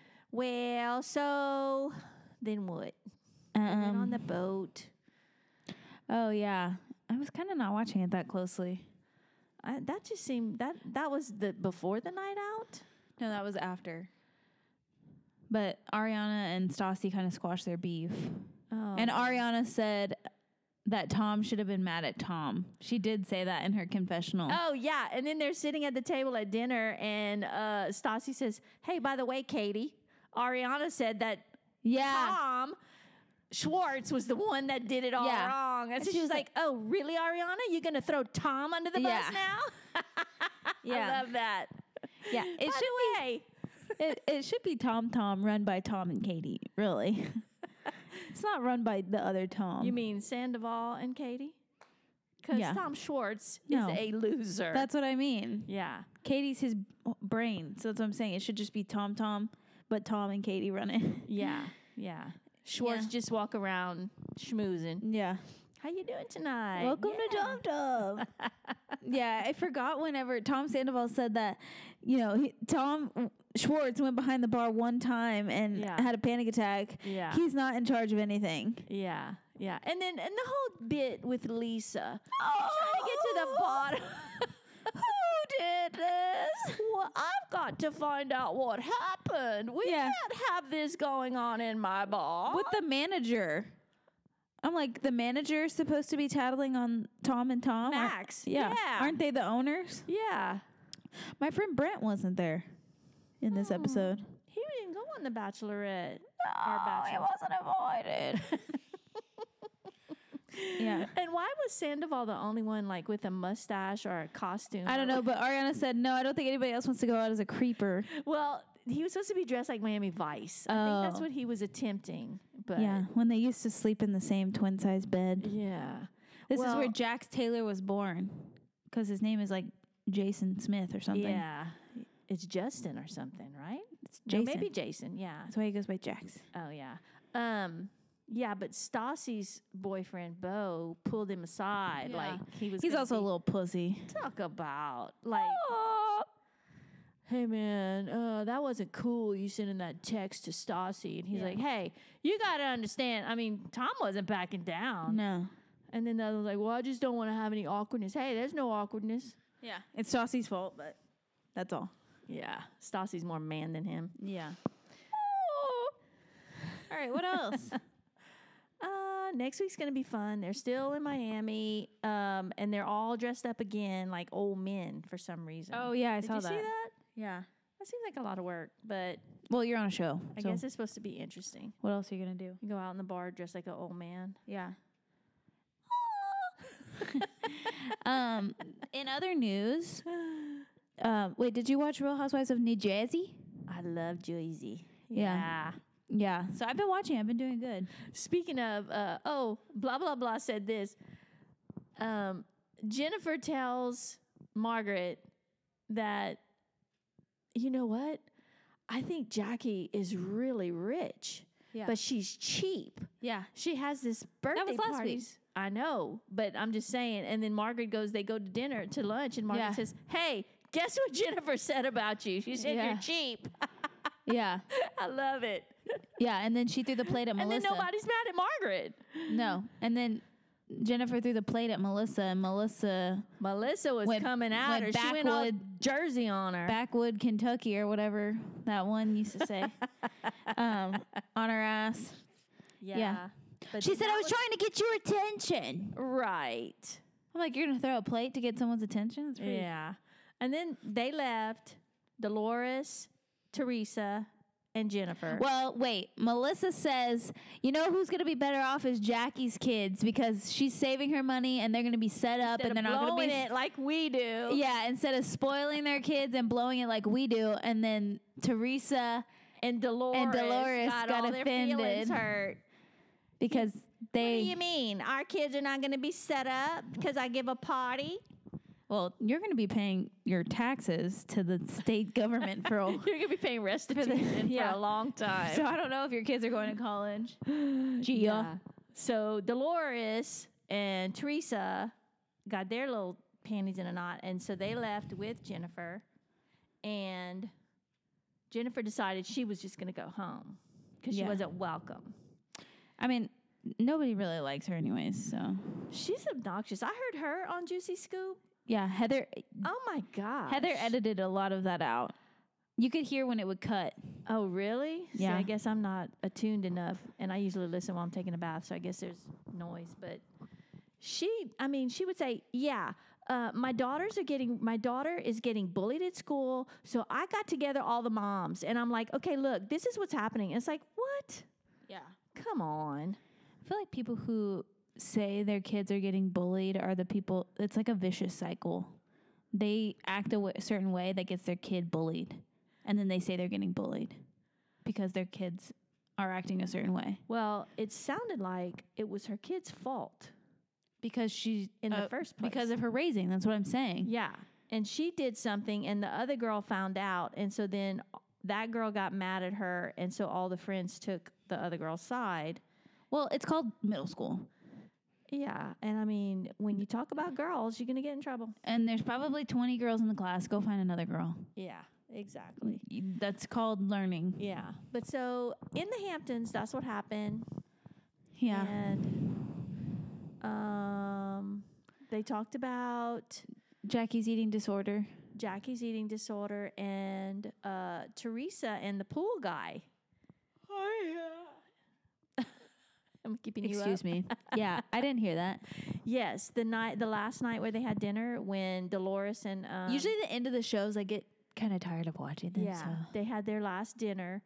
S2: Well, so then what? They went
S1: Um,
S2: on the boat.
S1: Oh yeah, I was kind of not watching it that closely.
S2: I, that just seemed that that was the before the night out.
S1: No, that was after. But Ariana and Stassi kind of squashed their beef.
S2: Oh.
S1: And Ariana said that Tom should have been mad at Tom. She did say that in her confessional.
S2: Oh yeah, and then they're sitting at the table at dinner, and uh, Stassi says, "Hey, by the way, Katie, Ariana said that
S1: yeah.
S2: Tom Schwartz was the one that did it all
S1: Yeah.
S2: wrong." And so
S1: And she
S2: she's
S1: was
S2: like, "Oh, really, Ariana? You gonna throw Tom under the
S1: Yeah.
S2: bus now?"
S1: Yeah.
S2: I love that.
S1: Yeah, it
S2: By
S1: should
S2: the way,
S1: be it, it should be Tom Tom run by Tom and Katie, really. It's not run by the other Tom.
S2: you mean Sandoval and Katie? Because
S1: Yeah.
S2: Tom Schwartz
S1: No.
S2: is a loser.
S1: That's what I mean.
S2: yeah.
S1: Katie's his b- brain. So that's what I'm saying. It should just be Tom Tom, but Tom and Katie run it.
S2: Yeah, yeah. Schwartz
S1: Yeah.
S2: just walk around schmoozing.
S1: Yeah.
S2: How you doing tonight?
S1: Welcome
S2: Yeah.
S1: to Tom Tom. Yeah, I forgot whenever Tom Sandoval said that, you know, he, Tom Schwartz went behind the bar one time and
S2: Yeah.
S1: had a panic attack.
S2: Yeah.
S1: He's not in charge of anything.
S2: Yeah, yeah. And then and the whole bit with Lisa. Trying to get to the bottom.
S1: Who did this?
S2: Well, I've got to find out what happened. We
S1: Yeah.
S2: can't have this going on in my bar.
S1: With the manager. I'm like, the manager's supposed to be tattling on Tom and Tom? Aren't-
S2: Max.
S1: Yeah.
S2: Yeah.
S1: Aren't they the owners?
S2: Yeah.
S1: My friend Brent wasn't there in this
S2: Oh.
S1: episode.
S2: He didn't go on the Bachelorette. Our
S1: Oh, he
S2: Bachelor.
S1: wasn't invited. Yeah.
S2: And why was Sandoval the only one like with a mustache or a costume?
S1: I don't know, but Ariana said, no, I don't think anybody else wants to go out as a creeper.
S2: Well, he was supposed to be dressed like Miami Vice. I think that's
S1: Oh.
S2: what he was attempting. But
S1: Yeah, when they used to sleep in the same twin size bed.
S2: yeah.
S1: This is where
S2: Well-
S1: Jax Taylor was born because his name is like Jason Smith or something.
S2: Yeah. It's Justin or something, right?
S1: It's
S2: No,
S1: Jason.
S2: maybe Jason, yeah.
S1: That's why he goes by Jax.
S2: Oh yeah. Um yeah, but Stassi's boyfriend Bo pulled him aside
S1: Yeah.
S2: like he was
S1: He's
S2: gonna
S1: also a
S2: be-
S1: little pussy.
S2: talk about like hey man, uh, that wasn't cool. You sending that text to Stassi, and he's
S1: Yeah.
S2: like, "Hey, you gotta understand. I mean, Tom wasn't backing down."
S1: No.
S2: And then the other was like, "Well, I just don't want to have any awkwardness." Hey, there's no awkwardness.
S1: Yeah. It's Stassi's fault, but that's all.
S2: Yeah, Stassi's more man than him.
S1: Yeah. All right, what else?
S2: Uh, next week's gonna be fun. They're still in Miami, um, and they're all dressed up again like old men for some reason.
S1: Oh, yeah, I
S2: Did
S1: saw
S2: you
S1: that.
S2: see that?
S1: Yeah.
S2: That seems like a lot of work, but
S1: Well, you're on a show.
S2: I
S1: so
S2: guess it's supposed to be interesting.
S1: what else are you going to do?
S2: You go out in the bar dressed like an old man.
S1: Yeah. um, in other news, um, wait, did you watch Real Housewives of New Jersey?
S2: I love Jersey.
S1: Yeah. Yeah. So I've been watching. I've been doing good.
S2: Speaking of, uh, oh, blah blah blah said this. Um, Jennifer tells Margaret that, you know what? I think Jackie is really rich,
S1: Yeah.
S2: but she's cheap.
S1: yeah.
S2: She has this birthday
S1: was last week.
S2: parties. I know, but I'm just saying. And then Margaret goes, they go to dinner, to lunch, and Margaret
S1: Yeah.
S2: says, "Hey, guess what Jennifer said about you? She said
S1: Yeah.
S2: you're cheap."
S1: Yeah.
S2: I love it.
S1: Yeah. And then she threw the plate at
S2: And
S1: Melissa.
S2: then nobody's mad at Margaret.
S1: No. And then Jennifer threw the plate at Melissa, and Melissa,
S2: Melissa was
S1: Went-
S2: coming at
S1: went
S2: her. She went all
S1: backwood-
S2: Jersey on her.
S1: Backwood, Kentucky, or whatever that one used to say, um, on her ass.
S2: yeah. But
S1: She
S2: then
S1: said,
S2: that
S1: I was trying to get your attention.
S2: Right.
S1: I'm like, you're going to throw a plate to get someone's attention? That's pretty-
S2: Yeah. And then they left Dolores, Teresa, and Jennifer.
S1: Well, wait. Melissa says, you know who's going to be better off is Jackie's kids because she's saving her money and they're going to be set up
S2: Instead
S1: and they're
S2: of
S1: not going
S2: blowing
S1: to be.
S2: it like we do.
S1: Yeah, instead of spoiling their kids and blowing it like we do. And then Teresa,
S2: And Dolores,
S1: And Dolores
S2: got,
S1: got
S2: all their feelings
S1: offended.
S2: hurt.
S1: because
S2: What
S1: they.
S2: do you mean? Our kids are not going to be set up because I give a party?
S1: Well, you're going to be paying your taxes to the state government for. a-
S2: You're going to be paying restitution for,
S1: yeah.
S2: a long time.
S1: So I don't know if your kids are going to college. Gia.
S2: So Dolores and Teresa got their little panties in a knot, and so they left with Jennifer. And Jennifer decided she was just going to go home because
S1: Yeah.
S2: she wasn't welcome.
S1: I mean, nobody really likes her anyways. So
S2: She's obnoxious. I heard her on Juicy Scoop.
S1: yeah, Heather.
S2: Oh my god.
S1: Heather edited a lot of that out. You could hear when it would cut.
S2: Oh really?
S1: Yeah.
S2: See, I guess I'm not attuned enough, and I usually listen while I'm taking a bath, so I guess there's noise. But she, I mean, she would say, "Yeah, uh, my daughters are getting. My daughter is getting bullied at school, so I got together all the moms, and I'm like, okay, look, this is what's happening." And it's like, what?
S1: Yeah.
S2: Come on.
S1: I feel like people who say their kids are getting bullied are the people, it's like a vicious cycle. They act a, w- a certain way that gets their kid bullied. And then they say they're getting bullied because their kids are acting a certain way.
S2: Well, it sounded like it was her kid's fault
S1: Because she,
S2: in
S1: uh,
S2: the first place.
S1: because of her raising. That's what I'm saying.
S2: Yeah. And she did something, and the other girl found out. And so then that girl got mad at her. And so all the friends took the other girl's side.
S1: Well, it's called middle school.
S2: Yeah. And I mean, when you talk about girls, you're going to get in trouble.
S1: And there's probably twenty girls in the class. Go find another girl.
S2: Yeah, exactly.
S1: That's called learning.
S2: Yeah. But so in the Hamptons, that's what happened.
S1: Yeah.
S2: And um, they talked about
S1: Jackie's eating disorder.
S2: Jackie's eating disorder and uh, Teresa and the pool guy. I'm keeping you
S1: Excuse
S2: up.
S1: me. Yeah, I didn't hear that.
S2: Yes, the night, the last night where they had dinner, when Dolores and um,
S1: Usually the end of the shows, I get kind of tired of watching them.
S2: yeah,
S1: So.
S2: they had their last dinner,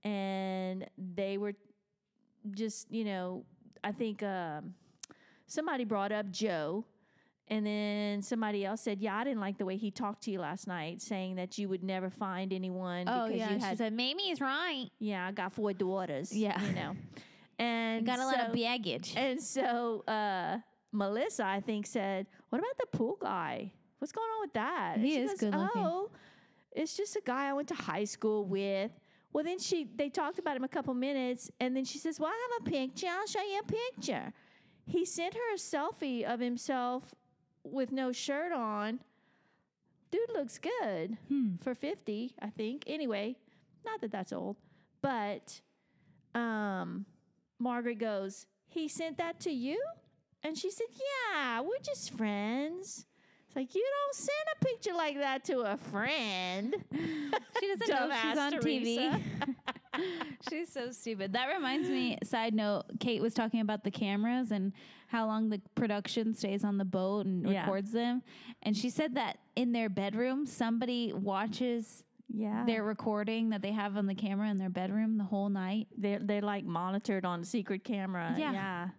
S2: and they were just, you know, I think um, somebody brought up Joe, and then somebody else said, "Yeah, I didn't like the way he talked to you last night, saying that you would never find anyone
S1: Oh,
S2: because
S1: yeah.
S2: you
S1: She
S2: had,
S1: said, Mamie's right.
S2: yeah, I got four daughters,
S1: Yeah.
S2: you know." And
S1: Got a
S2: so,
S1: lot of baggage.
S2: And so uh, Melissa, I think, said, "What about the pool guy? What's going on with that?" And
S1: He
S2: she
S1: is
S2: goes,
S1: good looking.
S2: "Oh, it's just a guy I went to high school with." Well, then she they talked about him a couple minutes, and then she says, "Well, I have a picture. I'll show you a picture." He sent her a selfie of himself with no shirt on. Dude looks good
S1: Hmm.
S2: for fifty, I think. Anyway, not that that's old, but um. Margaret goes, "He sent that to you?" And she said, "Yeah, we're just friends." It's like, you don't send a picture like that to a friend.
S1: She doesn't know she's
S2: Dumbass
S1: on T V.
S2: Teresa.
S1: She's so stupid. That reminds me, side note, Kate was talking about the cameras and how long the production stays on the boat and
S2: Yeah.
S1: records them. And she said that in their bedroom, somebody watches
S2: Yeah.
S1: their recording that they have on the camera in their bedroom the whole night.
S2: They're, they're like monitored on secret camera.
S1: Yeah.
S2: Yeah.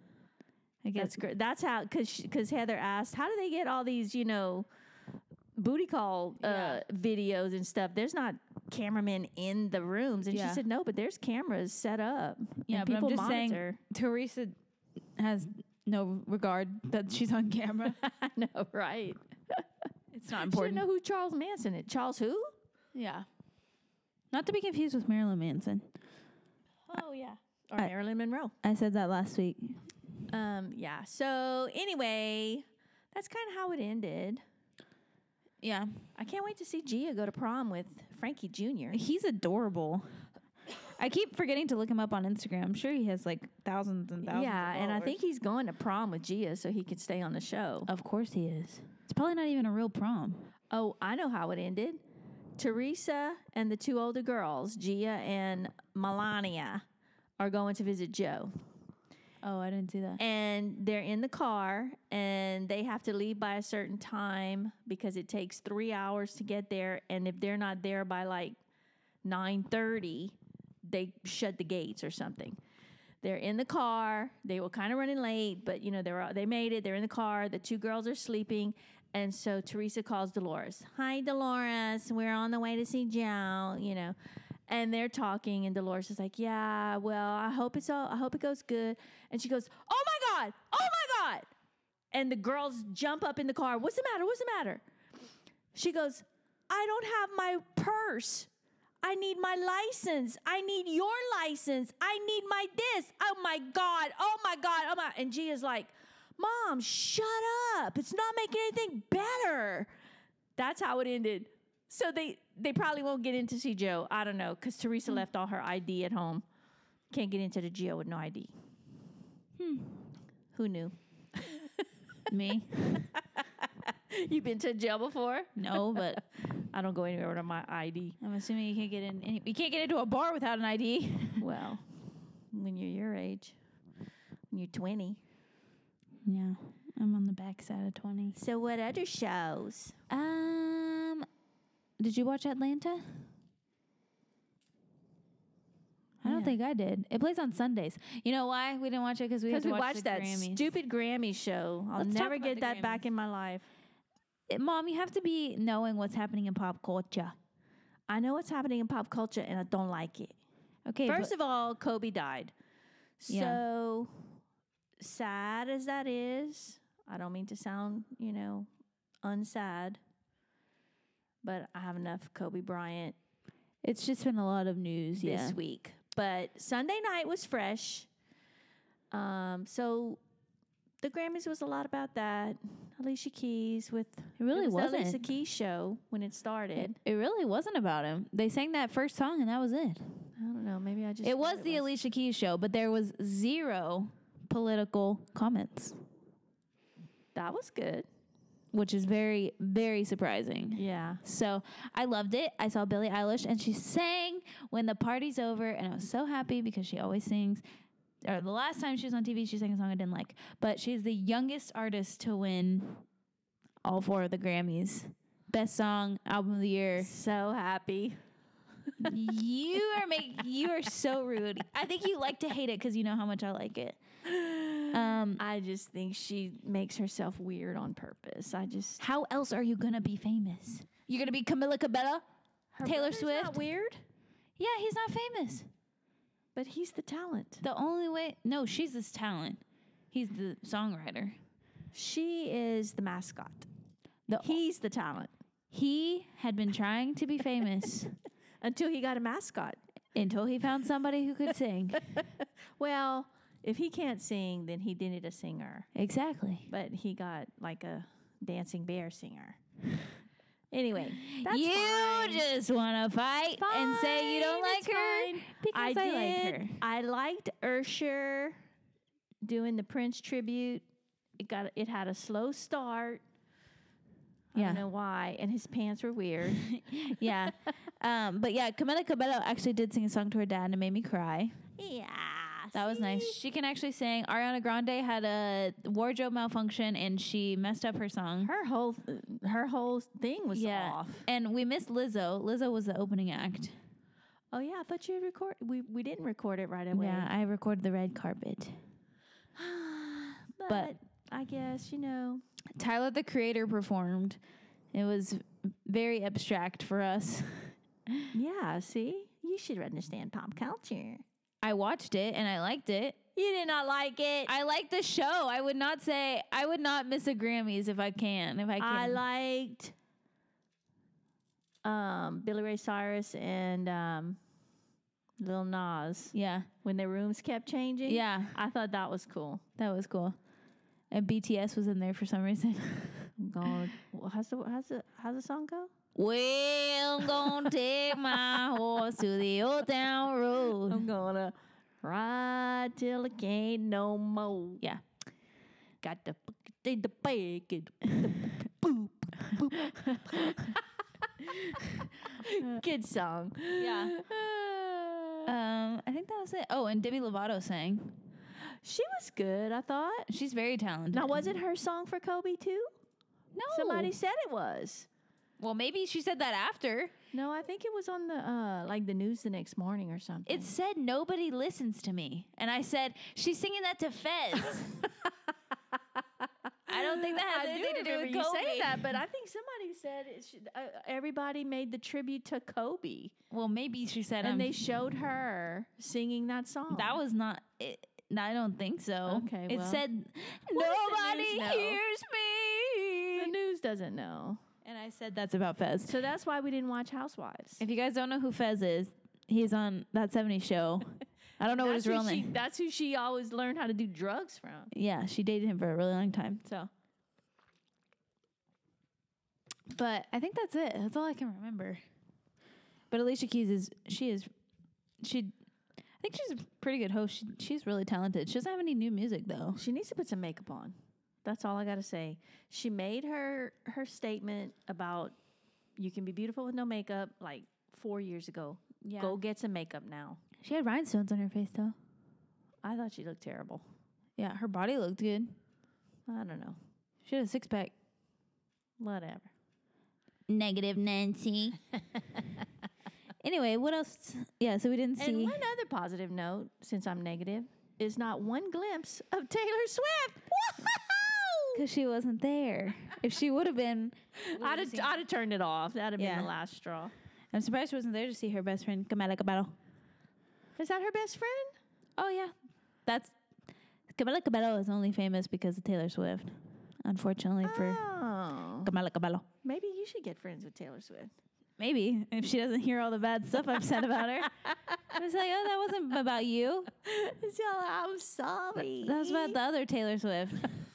S1: I guess
S2: That's great. That's how, because because Heather asked, how do they get all these, you know, booty call uh,
S1: Yeah.
S2: videos and stuff? There's not cameramen in the rooms. And
S1: Yeah.
S2: she said, no, but there's cameras set up.
S1: Yeah,
S2: and
S1: but I'm
S2: people
S1: just saying-
S2: monitor.
S1: Teresa has no regard that she's on camera.
S2: I know, right?
S1: It's not
S2: She didn't
S1: important.
S2: know who Charles Manson is. Charles who?
S1: Yeah. Not to be confused with Marilyn Manson.
S2: Oh, yeah. Or
S1: I-
S2: Marilyn Monroe.
S1: I said that last week.
S2: Um, yeah. So anyway, that's kind of how it ended.
S1: Yeah.
S2: I can't wait to see Gia go to prom with Frankie Junior
S1: He's adorable. I keep forgetting to look him up on Instagram. I'm sure he has like thousands and thousands
S2: Yeah,
S1: of
S2: and I
S1: followers.
S2: think he's going to prom with Gia so he can stay on the show.
S1: Of course he is. It's probably not even a real prom.
S2: Oh, I know how it ended. Teresa and the two older girls, Gia and Melania, are going to visit Joe.
S1: Oh, I didn't see that.
S2: And they're in the car, and they have to leave by a certain time because it takes three hours to get there. And if they're not there by like nine thirty, they shut the gates or something. They're in the car. They were kind of running late, but you know they were they made it. They're in the car. The two girls are sleeping, and so Teresa calls Dolores. "Hi, Dolores. We're on the way to see Joe." You know. And they're talking, and Dolores is like, "Yeah, well, I hope it's all. I hope it goes good." And she goes, "Oh my God! Oh my God!" And the girls jump up in the car. "What's the matter? What's the matter?" She goes, "I don't have my purse. I need my license. I need your license. I need my this. Oh my God! Oh my God! Oh my!" And Gia's like, "Mom, shut up! It's not making anything better." That's how it ended. So they, they probably won't get in to see Joe. I don't know, because Teresa left all her I D at home. Can't get into the Geo with no I D. Who knew?
S1: Me?
S2: You've been to jail before?
S1: No, but
S2: I don't go anywhere without my I D.
S1: I'm assuming you can't get in. Any, you can't get into a bar without an I D.
S2: Well, when you're your age, when you're twenty.
S1: Yeah, I'm on the back side of twenty.
S2: So what other shows?
S1: Um, did you watch Atlanta? I don't
S2: Yeah.
S1: think I did. It plays on Sundays. You know why we didn't watch it? Because we had
S2: Because
S1: to
S2: we
S1: watch
S2: watched
S1: the
S2: that
S1: Grammys.
S2: stupid Grammy show. I'll
S1: Let's talk
S2: never
S1: about
S2: get
S1: the
S2: that back
S1: Grammys.
S2: in my life.
S1: Uh, Mom, you have to be knowing what's happening in pop culture.
S2: I know what's happening in pop culture, and I don't like it.
S1: Okay,
S2: First
S1: but
S2: of all, Kobe died.
S1: Yeah.
S2: So sad as that is, I don't mean to sound, you know, unsad, but I have enough Kobe Bryant
S1: it's just been a lot of news.
S2: this
S1: Yeah,
S2: week. But Sunday night was fresh. Um, so the Grammys was a lot about that. Alicia Keys with
S1: it really
S2: it was
S1: wasn't.
S2: the Alicia Keys show when it started.
S1: It, it really wasn't about him. They sang that first song and that was it.
S2: I don't know. Maybe I just
S1: It
S2: thought
S1: was the Alicia Keys show, but there was zero political comments,
S2: That was good.
S1: which is very, very surprising.
S2: Yeah.
S1: So I loved it. I saw Billie Eilish and she sang When the Party's Over, and I was so happy because she always sings. Or the last time she was on T V, she sang a song I didn't like. But she's the youngest artist to win all four of the Grammys. Best song, album of the year.
S2: So happy.
S1: You are make you are so rude. I think you like to hate it because you know how much I like it. Um,
S2: I just think she makes herself weird on purpose. I just
S1: how else are you gonna be famous? You're gonna be Camila Cabello?
S2: Her
S1: Taylor
S2: brother's
S1: Swift?
S2: Not weird,
S1: Yeah, he's not famous.
S2: but he's the talent.
S1: The only way, no, she's this talent. He's the songwriter.
S2: She is the mascot.
S1: The
S2: He's the talent
S1: he had been trying to be famous
S2: until he got a mascot.
S1: until he found somebody who could sing.
S2: Well, if he can't sing, then he needed a singer.
S1: Exactly.
S2: But he got like a dancing bear singer. Anyway, that's
S1: you
S2: fine.
S1: just want to fight and say you don't
S2: Fine,
S1: like
S2: it's
S1: her
S2: fine.
S1: because
S2: I
S1: I,
S2: did.
S1: like her.
S2: I liked Usher doing the Prince tribute. It got it had a slow start. I
S1: Yeah.
S2: don't know why, and his pants were weird.
S1: Yeah. Um, but yeah, Camila Cabello actually did sing a song to her dad and it made me cry.
S2: Yeah,
S1: That was nice. She can actually sing. Ariana Grande had a wardrobe malfunction and she messed up her song.
S2: Her whole her whole thing was
S1: Yeah.
S2: off.
S1: And we missed Lizzo. Lizzo was the opening act.
S2: Oh yeah, I thought you had record. We we didn't record it right away.
S1: Yeah, I recorded the red carpet.
S2: but,
S1: but-
S2: I guess you know.
S1: Tyler the Creator performed. It was very abstract for us.
S2: Yeah, see, you should understand pop culture.
S1: I watched it and I liked it.
S2: You did not like it.
S1: I liked the show. I would not say I would not miss a Grammys if I can. If I can.
S2: I liked um, Billy Ray Cyrus and um, Lil Nas
S1: Yeah.
S2: when their rooms kept changing.
S1: Yeah.
S2: I thought that was cool.
S1: That was cool. And B T S was in there for some reason.
S2: I'm going. Well, how's the how's the how's the song go?
S1: Well, I'm gonna take my horse to the old town road.
S2: I'm gonna ride till I can't no more.
S1: Yeah.
S2: Got the did the bacon. Boop boop. Good song.
S1: Yeah. Um, I think that was it. Oh, and Demi Lovato sang.
S2: She was good, I thought.
S1: She's very talented.
S2: Now, was it her song for Kobe too?
S1: No.
S2: Somebody said it was.
S1: Well, maybe she said that after.
S2: No, I think it was on the uh like the news the next morning or something.
S1: It said nobody listens to me, and I said she's singing that to Fez. I don't think that has
S2: I
S1: anything to do
S2: remember
S1: with
S2: you
S1: Kobe.
S2: saying that, but I think somebody said it should, uh, everybody made the tribute to Kobe,
S1: Well, maybe she said
S2: and
S1: I'm,
S2: they showed her singing that song.
S1: that was not. It, I don't think so.
S2: Okay,
S1: It
S2: well.
S1: said
S2: What does the
S1: nobody
S2: news know?
S1: hears me.
S2: the news doesn't know,
S1: And I said that's about Fez.
S2: so that's why we didn't watch Housewives.
S1: If you guys don't know who Fez is, he's on That seventies Show. I don't know what
S2: That's
S1: his real
S2: who she-
S1: name.
S2: That's who she always learned how to do drugs from.
S1: Yeah, she dated him for a really long time. So, but I think that's it. That's all I can remember. But Alicia Keys is she is she. I think she's a pretty good host. She, she's really talented. She doesn't have any new music though.
S2: She needs to put some makeup on. That's all I got to say. She made her her statement about you can be beautiful with no makeup like four years ago.
S1: Yeah.
S2: Go get some makeup now.
S1: She had rhinestones on her face though.
S2: I thought she looked terrible.
S1: Yeah, her body looked good.
S2: I don't know.
S1: She had a six pack.
S2: Whatever.
S1: Negative Nancy. Anyway, what else? Yeah, so we didn't see.
S2: And one other positive note, since I'm negative, is not one glimpse of Taylor Swift.
S1: Because she wasn't there. If she would have been,
S2: I'd have, I'd have turned it off. That'd have
S1: Yeah.
S2: been the last straw.
S1: I'm surprised she wasn't there to see her best friend, Camila Cabello.
S2: Is that her best friend?
S1: Oh, yeah. That's, Camila Cabello is only famous because of Taylor Swift. Unfortunately for
S2: Oh.
S1: Camila Cabello.
S2: Maybe you should get friends with Taylor Swift.
S1: Maybe, if she doesn't hear all the bad stuff I've said about her. I was like, oh, that wasn't about you.
S2: So I'm sorry.
S1: That was about the other Taylor Swift.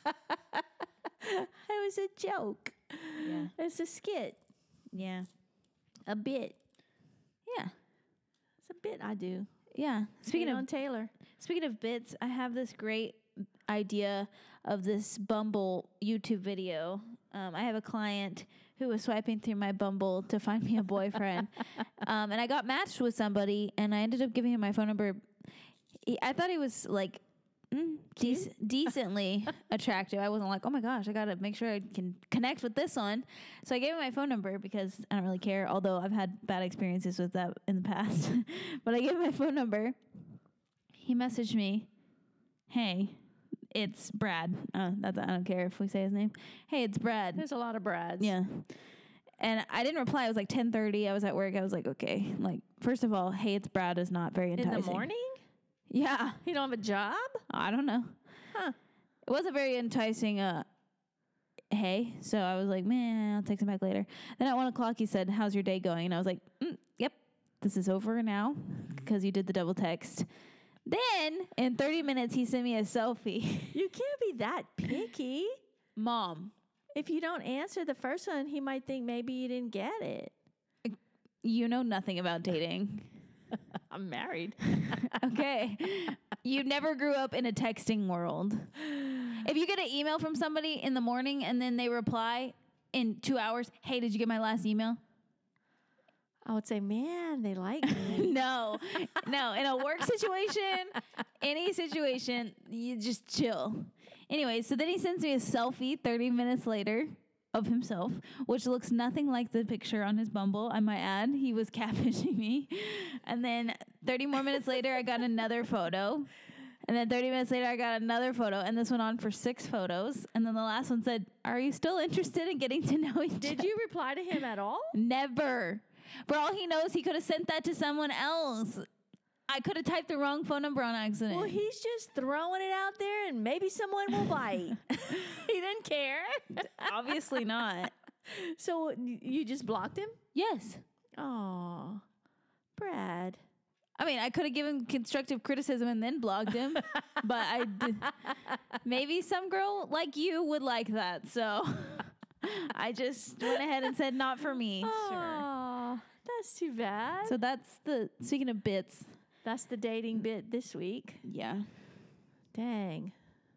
S2: It was a joke.
S1: Yeah.
S2: It's a skit.
S1: Yeah.
S2: A bit.
S1: Yeah.
S2: It's a bit I do.
S1: Yeah. Speaking
S2: Hate
S1: of
S2: on Taylor.
S1: Speaking of bits, I have this great idea of this Bumble YouTube video. Um, I have a client who was swiping through my Bumble to find me a boyfriend. um, and I got matched with somebody, and I ended up giving him my phone number. He, I thought he was like mm, dec- decently attractive. I wasn't like, oh my gosh, I got to make sure I can connect with this one. So I gave him my phone number because I don't really care, although I've had bad experiences with that in the past. But I gave him my phone number. He messaged me, hey, it's Brad. Uh, that's, I don't care if we say his name. Hey, it's Brad.
S2: There's a lot of Brads.
S1: Yeah. And I didn't reply. It was like ten thirty. I was at work. I was like, okay. Like, first of all, hey, it's Brad is not very enticing.
S2: In the morning?
S1: Yeah.
S2: You don't have a job?
S1: I don't know.
S2: Huh.
S1: It wasn't very enticing. Uh, hey. So I was like, man, I'll text him back later. Then at one o'clock, he said, how's your day going? And I was like, mm, yep, this is over now because you did the double text. Then in thirty minutes, he sent me a selfie.
S2: You can't be that picky.
S1: Mom,
S2: If you don't answer the first one, he might think maybe you didn't get it.
S1: you know nothing about dating.
S2: I'm married.
S1: Okay. You never grew up in a texting world. If you get an email from somebody in the morning and then they reply in two hours, hey, did you get my last email?
S2: I would say, man, they like me.
S1: No. No. In a work situation, any situation, you just chill. Anyway, so then he sends me a selfie thirty minutes later of himself, which looks nothing like the picture on his Bumble, I might add. He was catfishing me. And then thirty more minutes later, I got another photo. And then thirty minutes later, I got another photo. And this went on for six photos. And then the last one said, are you still interested in getting to know each other?
S2: Did you reply to him at all?
S1: Never. For all he knows, he could have sent that to someone else. I could have typed the wrong phone number on accident.
S2: Well, he's just throwing it out there and maybe someone will bite. He didn't care.
S1: Obviously not.
S2: So y- you just blocked him?
S1: Yes.
S2: Oh, Brad.
S1: I mean, I could have given constructive criticism and then blocked him, but I did. Maybe some girl like you would like that. So I just went ahead and said, not for me. Sure.
S2: Oh, that's too bad.
S1: So that's the, speaking of bits.
S2: That's the dating bit this week.
S1: Yeah.
S2: Dang.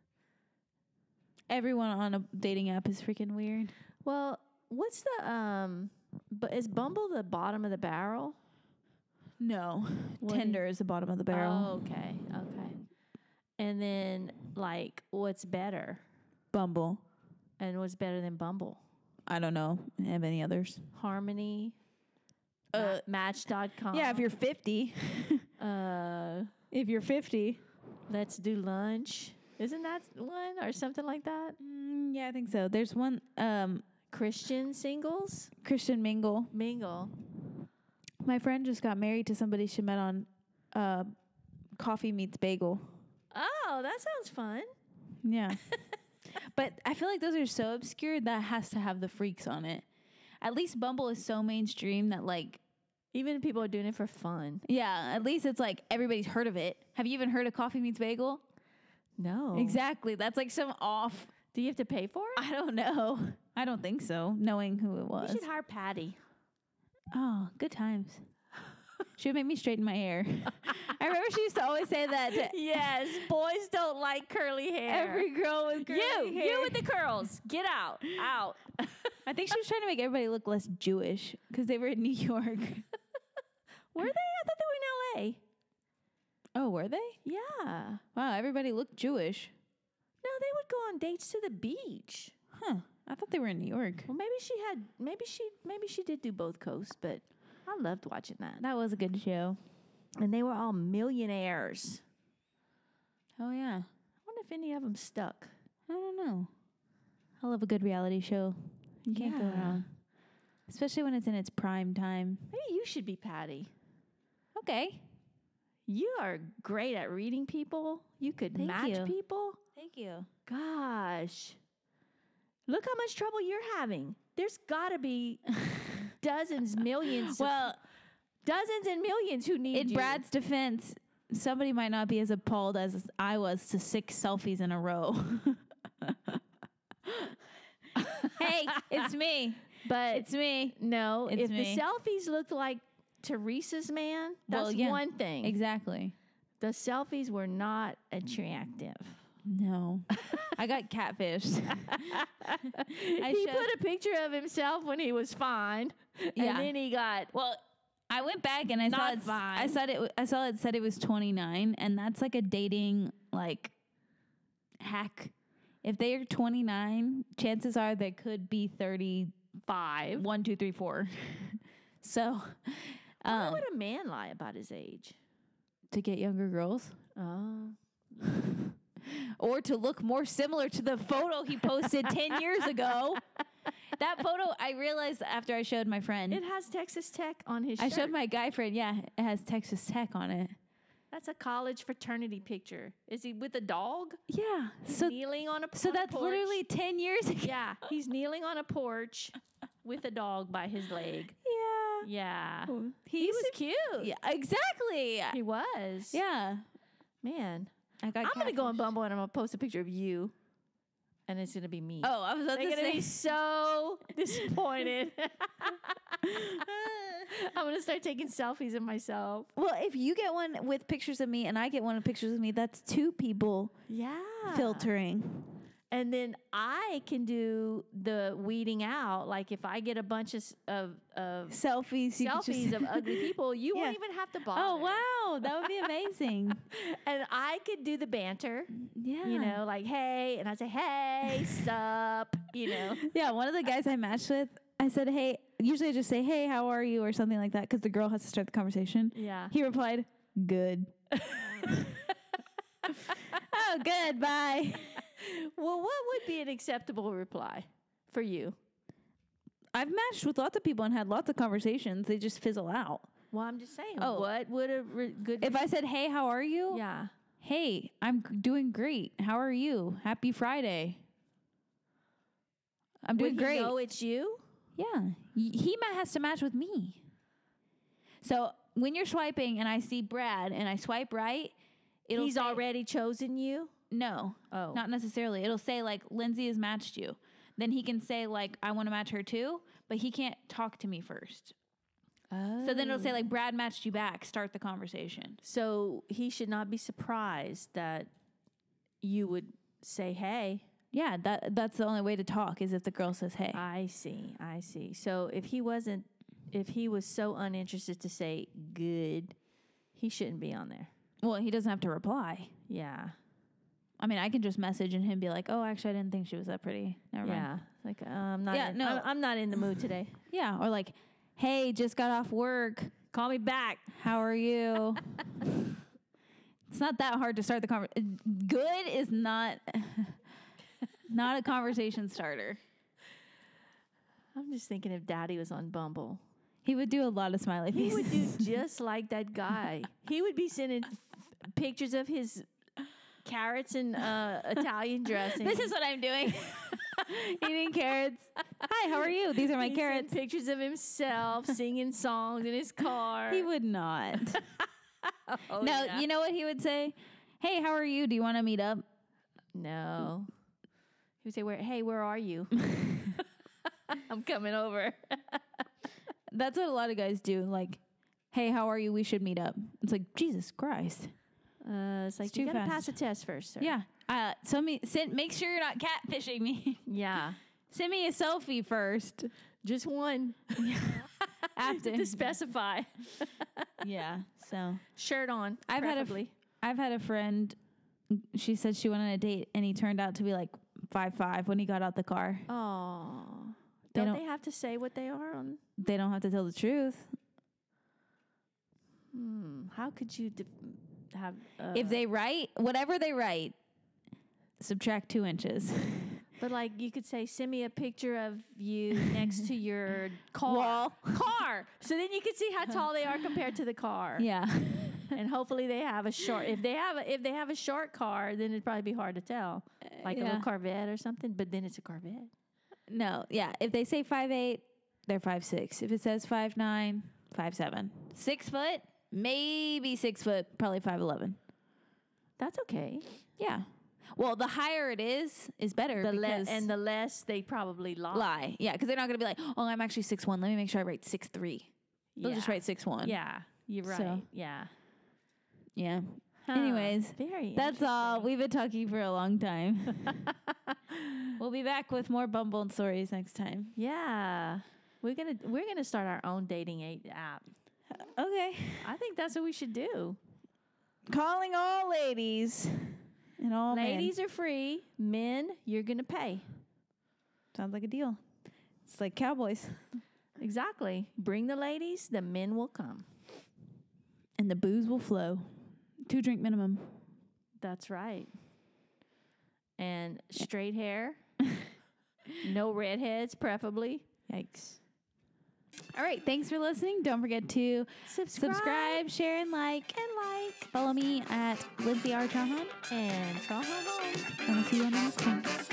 S1: Everyone on a dating app is freaking weird.
S2: Well, what's the um? But is Bumble the bottom of the barrel?
S1: No.
S2: What do you-
S1: Tinder is the bottom of the barrel.
S2: Oh, okay, okay. And then like, what's better?
S1: Bumble.
S2: And what's better than Bumble?
S1: I don't know. Have any others?
S2: Harmony.
S1: Uh,
S2: Ma- Match dot com.
S1: Yeah, if you're fifty.
S2: Uh,
S1: if you're fifty.
S2: Let's do lunch. Isn't that one or something like that?
S1: Mm, yeah, I think so. There's one um,
S2: Christian singles
S1: Christian Mingle.
S2: mingle.
S1: My friend just got married to somebody she met on uh, Coffee Meets Bagel.
S2: Oh, that sounds fun.
S1: Yeah. But I feel like those are so obscure that has to have the freaks on it. At least Bumble is so mainstream that like,
S2: Even if people are doing it for fun.
S1: yeah, at least it's like everybody's heard of it. Have you even heard of Coffee Meets Bagel?
S2: No.
S1: Exactly. That's like some off.
S2: Do you have to pay for it?
S1: I don't know. I don't think so, knowing who it
S2: We
S1: was.
S2: should hire Patty.
S1: Oh, good times. She would make me straighten my hair. I remember she used to always say that to
S2: Yes, boys don't like curly hair.
S1: every girl with curly
S2: you,
S1: hair.
S2: you with the curls, get out, out.
S1: I think she was trying to make everybody look less Jewish because they were in New York.
S2: Were they? I thought they were in L A.
S1: Oh, were they?
S2: Yeah.
S1: Wow, everybody looked Jewish.
S2: No, they would go on dates to the beach.
S1: Huh. I thought they were in New York.
S2: Well, maybe she had, maybe she, maybe she did do both coasts, but I loved watching that.
S1: That was a good show.
S2: And they were all millionaires.
S1: Oh, yeah.
S2: I wonder if any of them stuck.
S1: I don't know. I love a good reality show. You can't go
S2: Yeah.
S1: wrong. Especially when it's in its prime time.
S2: Maybe you should be Patty.
S1: Okay.
S2: You are great at reading people. You could
S1: Thank
S2: match
S1: you.
S2: people.
S1: Thank you.
S2: Gosh. Look how much trouble you're having. There's got to be dozens, millions,
S1: Well,
S2: of, dozens and millions who need
S1: in
S2: you.
S1: Brad's defense, somebody might not be as appalled as I was to six selfies in a row. Hey, it's me.
S2: But
S1: It's me.
S2: no,
S1: It's
S2: if
S1: me.
S2: the selfies looked like Teresa's man, that's
S1: Well, yeah,
S2: one thing.
S1: Exactly.
S2: The selfies were not attractive.
S1: No. I got catfished. I
S2: he
S1: showed-
S2: put a picture of himself when he was fine,
S1: Yeah.
S2: and then he got
S1: Well, I went back and I saw
S2: Not
S1: it.
S2: fine.
S1: I saw it. w- I saw it said it was twenty-nine, and that's like a dating like hack. If they are twenty-nine, chances are they could be thirty-five. One, two, three, four. So,
S2: Why
S1: um,
S2: would a man lie about his age?
S1: to get younger girls,
S2: Oh,
S1: or to look more similar to the photo he posted ten years ago. That photo, I realized after I showed my friend.
S2: it has Texas Tech on his
S1: I
S2: shirt.
S1: showed my guy friend. Yeah, it has Texas Tech on it.
S2: That's a college fraternity picture. Is he with a dog?
S1: Yeah.
S2: He's
S1: So,
S2: kneeling on a
S1: so
S2: on a
S1: that's
S2: porch.
S1: literally ten years ago.
S2: Yeah, he's kneeling on a porch with a dog by his leg.
S1: Yeah.
S2: Yeah,
S1: He,
S2: he
S1: used
S2: was
S1: to-
S2: cute.
S1: Yeah, exactly.
S2: He was.
S1: Yeah.
S2: Man,
S1: I got
S2: I'm gonna go on
S1: catfished.
S2: Bumble and I'm gonna post a picture of you, and it's gonna be me.
S1: Oh, I was about
S2: They're
S1: to
S2: gonna
S1: say.
S2: be so disappointed. I'm gonna start taking selfies of myself.
S1: Well, if you get one with pictures of me and I get one with pictures of me, that's two people
S2: Yeah.
S1: filtering.
S2: And then I can do the weeding out. Like if I get a bunch of s- of, of
S1: Selfies. you could just-
S2: selfies of ugly people, you won't
S1: Yeah.
S2: even have to bother.
S1: Oh, wow. That would be amazing.
S2: And I could do the banter.
S1: Yeah.
S2: You know, like hey, and I say hey, sup. You know.
S1: Yeah, one of the guys I matched with, I said, hey, usually I just say, hey, how are you? Or something like that because the girl has to start the conversation.
S2: Yeah.
S1: He replied, good. Oh, good. Bye.
S2: Well, what would be an acceptable reply for you?
S1: I've matched with lots of people and had lots of conversations. They just fizzle out.
S2: Well, I'm just saying.
S1: Oh.
S2: What would a re- good?
S1: If I said, hey, how are you?
S2: yeah.
S1: Hey, I'm g- doing great. How are you? Happy Friday. I'm doing
S2: Would he
S1: great.
S2: know it's you?
S1: Yeah. Y- He ma- has to match with me. So when you're swiping and I see Brad and I swipe right, it'll
S2: He's
S1: say,
S2: already chosen you.
S1: no,
S2: Oh.
S1: not necessarily. It'll say like Lindsay has matched you. Then he can say like I want to match her too, but he can't talk to me first.
S2: Oh.
S1: So then it'll say like Brad matched you back. Start the conversation.
S2: So he should not be surprised that you would say, "Hey."
S1: Yeah, that that's the only way to talk is if the girl says hey.
S2: I see. I see. So if he wasn't, if he was so uninterested to say good, he shouldn't be on there.
S1: Well, he doesn't have to reply.
S2: Yeah.
S1: I mean, I can just message and him be like, "Oh, actually, I didn't think she was that pretty." Never mind.
S2: Yeah. Like uh, I'm not.
S1: Yeah,
S2: in,
S1: no.
S2: I'm, I'm not in the mood today.
S1: Yeah, or like, "Hey, just got off work.
S2: Call me back.
S1: How are you?" It's not that hard to start the conversation. Good is not not a conversation starter.
S2: I'm just thinking if Daddy was on Bumble,
S1: He would do a lot of smiley
S2: he
S1: faces.
S2: would do just like that guy. He would be sending f- pictures of his carrots and uh, Italian dressing.
S1: This is what I'm doing. Eating carrots. Hi, how are you? These are my
S2: He sent
S1: carrots.
S2: pictures of himself singing songs in his car.
S1: He would not.
S2: Oh,
S1: No,
S2: yeah.
S1: you know what he would say? Hey, how are you? Do you want to meet up?
S2: No. He would say, "Where? Hey, where are you? I'm coming over."
S1: That's what a lot of guys do. Like, hey, how are you? We should meet up. It's like, Jesus Christ.
S2: Uh, it's like,
S1: It's
S2: you
S1: too
S2: got to
S1: fast.
S2: pass the test first, sir.
S1: Yeah. Uh, send me, send, make sure you're not catfishing me.
S2: Yeah.
S1: Send me a selfie first.
S2: Just one.
S1: After.
S2: To specify.
S1: Yeah. So
S2: Shirt on.
S1: I've had a f-
S2: preferably.
S1: I've had a friend, she said she went on a date and he turned out to be like five five when he got out the car.
S2: Oh.
S1: They
S2: Don't
S1: don't-
S2: they have to say what they are on?
S1: They don't have to tell the truth.
S2: Hmm. How could you de- have? Uh,
S1: If they write, whatever they write, subtract two inches.
S2: but like you could say, send me a picture of you next to your car.
S1: Wall.
S2: Car. So then you can see how tall they are compared to the car.
S1: Yeah.
S2: And hopefully they have a short. If they have a, if they have a short car, then it'd probably be hard to tell, like a
S1: yeah.
S2: little Corvette or something. But then it's a Corvette.
S1: No, yeah. If they say five eight, they're five six. If it says five nine, five seven. Six foot, maybe six foot, probably five eleven.
S2: That's okay.
S1: Yeah. Well, the higher it is, is better.
S2: The le-
S1: because
S2: and the less they probably lie.
S1: lie. Yeah, because they're not going to be like, oh, I'm actually six one. Let me make sure I write six three. They'll
S2: Yeah.
S1: just write six one.
S2: Yeah, you're right.
S1: So-
S2: Yeah.
S1: Yeah.
S2: Huh.
S1: Anyways,
S2: very.
S1: that's all.
S2: interesting.
S1: We've been talking for a long time. We'll be back with more Bumble stories next time.
S2: Yeah, we're gonna we're gonna start our own dating a- app.
S1: Okay.
S2: I think that's what we should do.
S1: Calling all ladies and all men.
S2: Ladies are free. Men, you're gonna pay.
S1: Sounds like a deal. It's like cowboys.
S2: Exactly. Bring the ladies. The men will come.
S1: And the booze will flow. Two drink minimum.
S2: That's right. And straight hair. No redheads, preferably.
S1: Yikes. All right. Thanks for listening. Don't forget to
S2: Subscribe,
S1: subscribe, share, and like.
S2: and like.
S1: Follow me at Lindsay R. Trahan.
S2: And Trahan on.
S1: And we'll see you on the next one.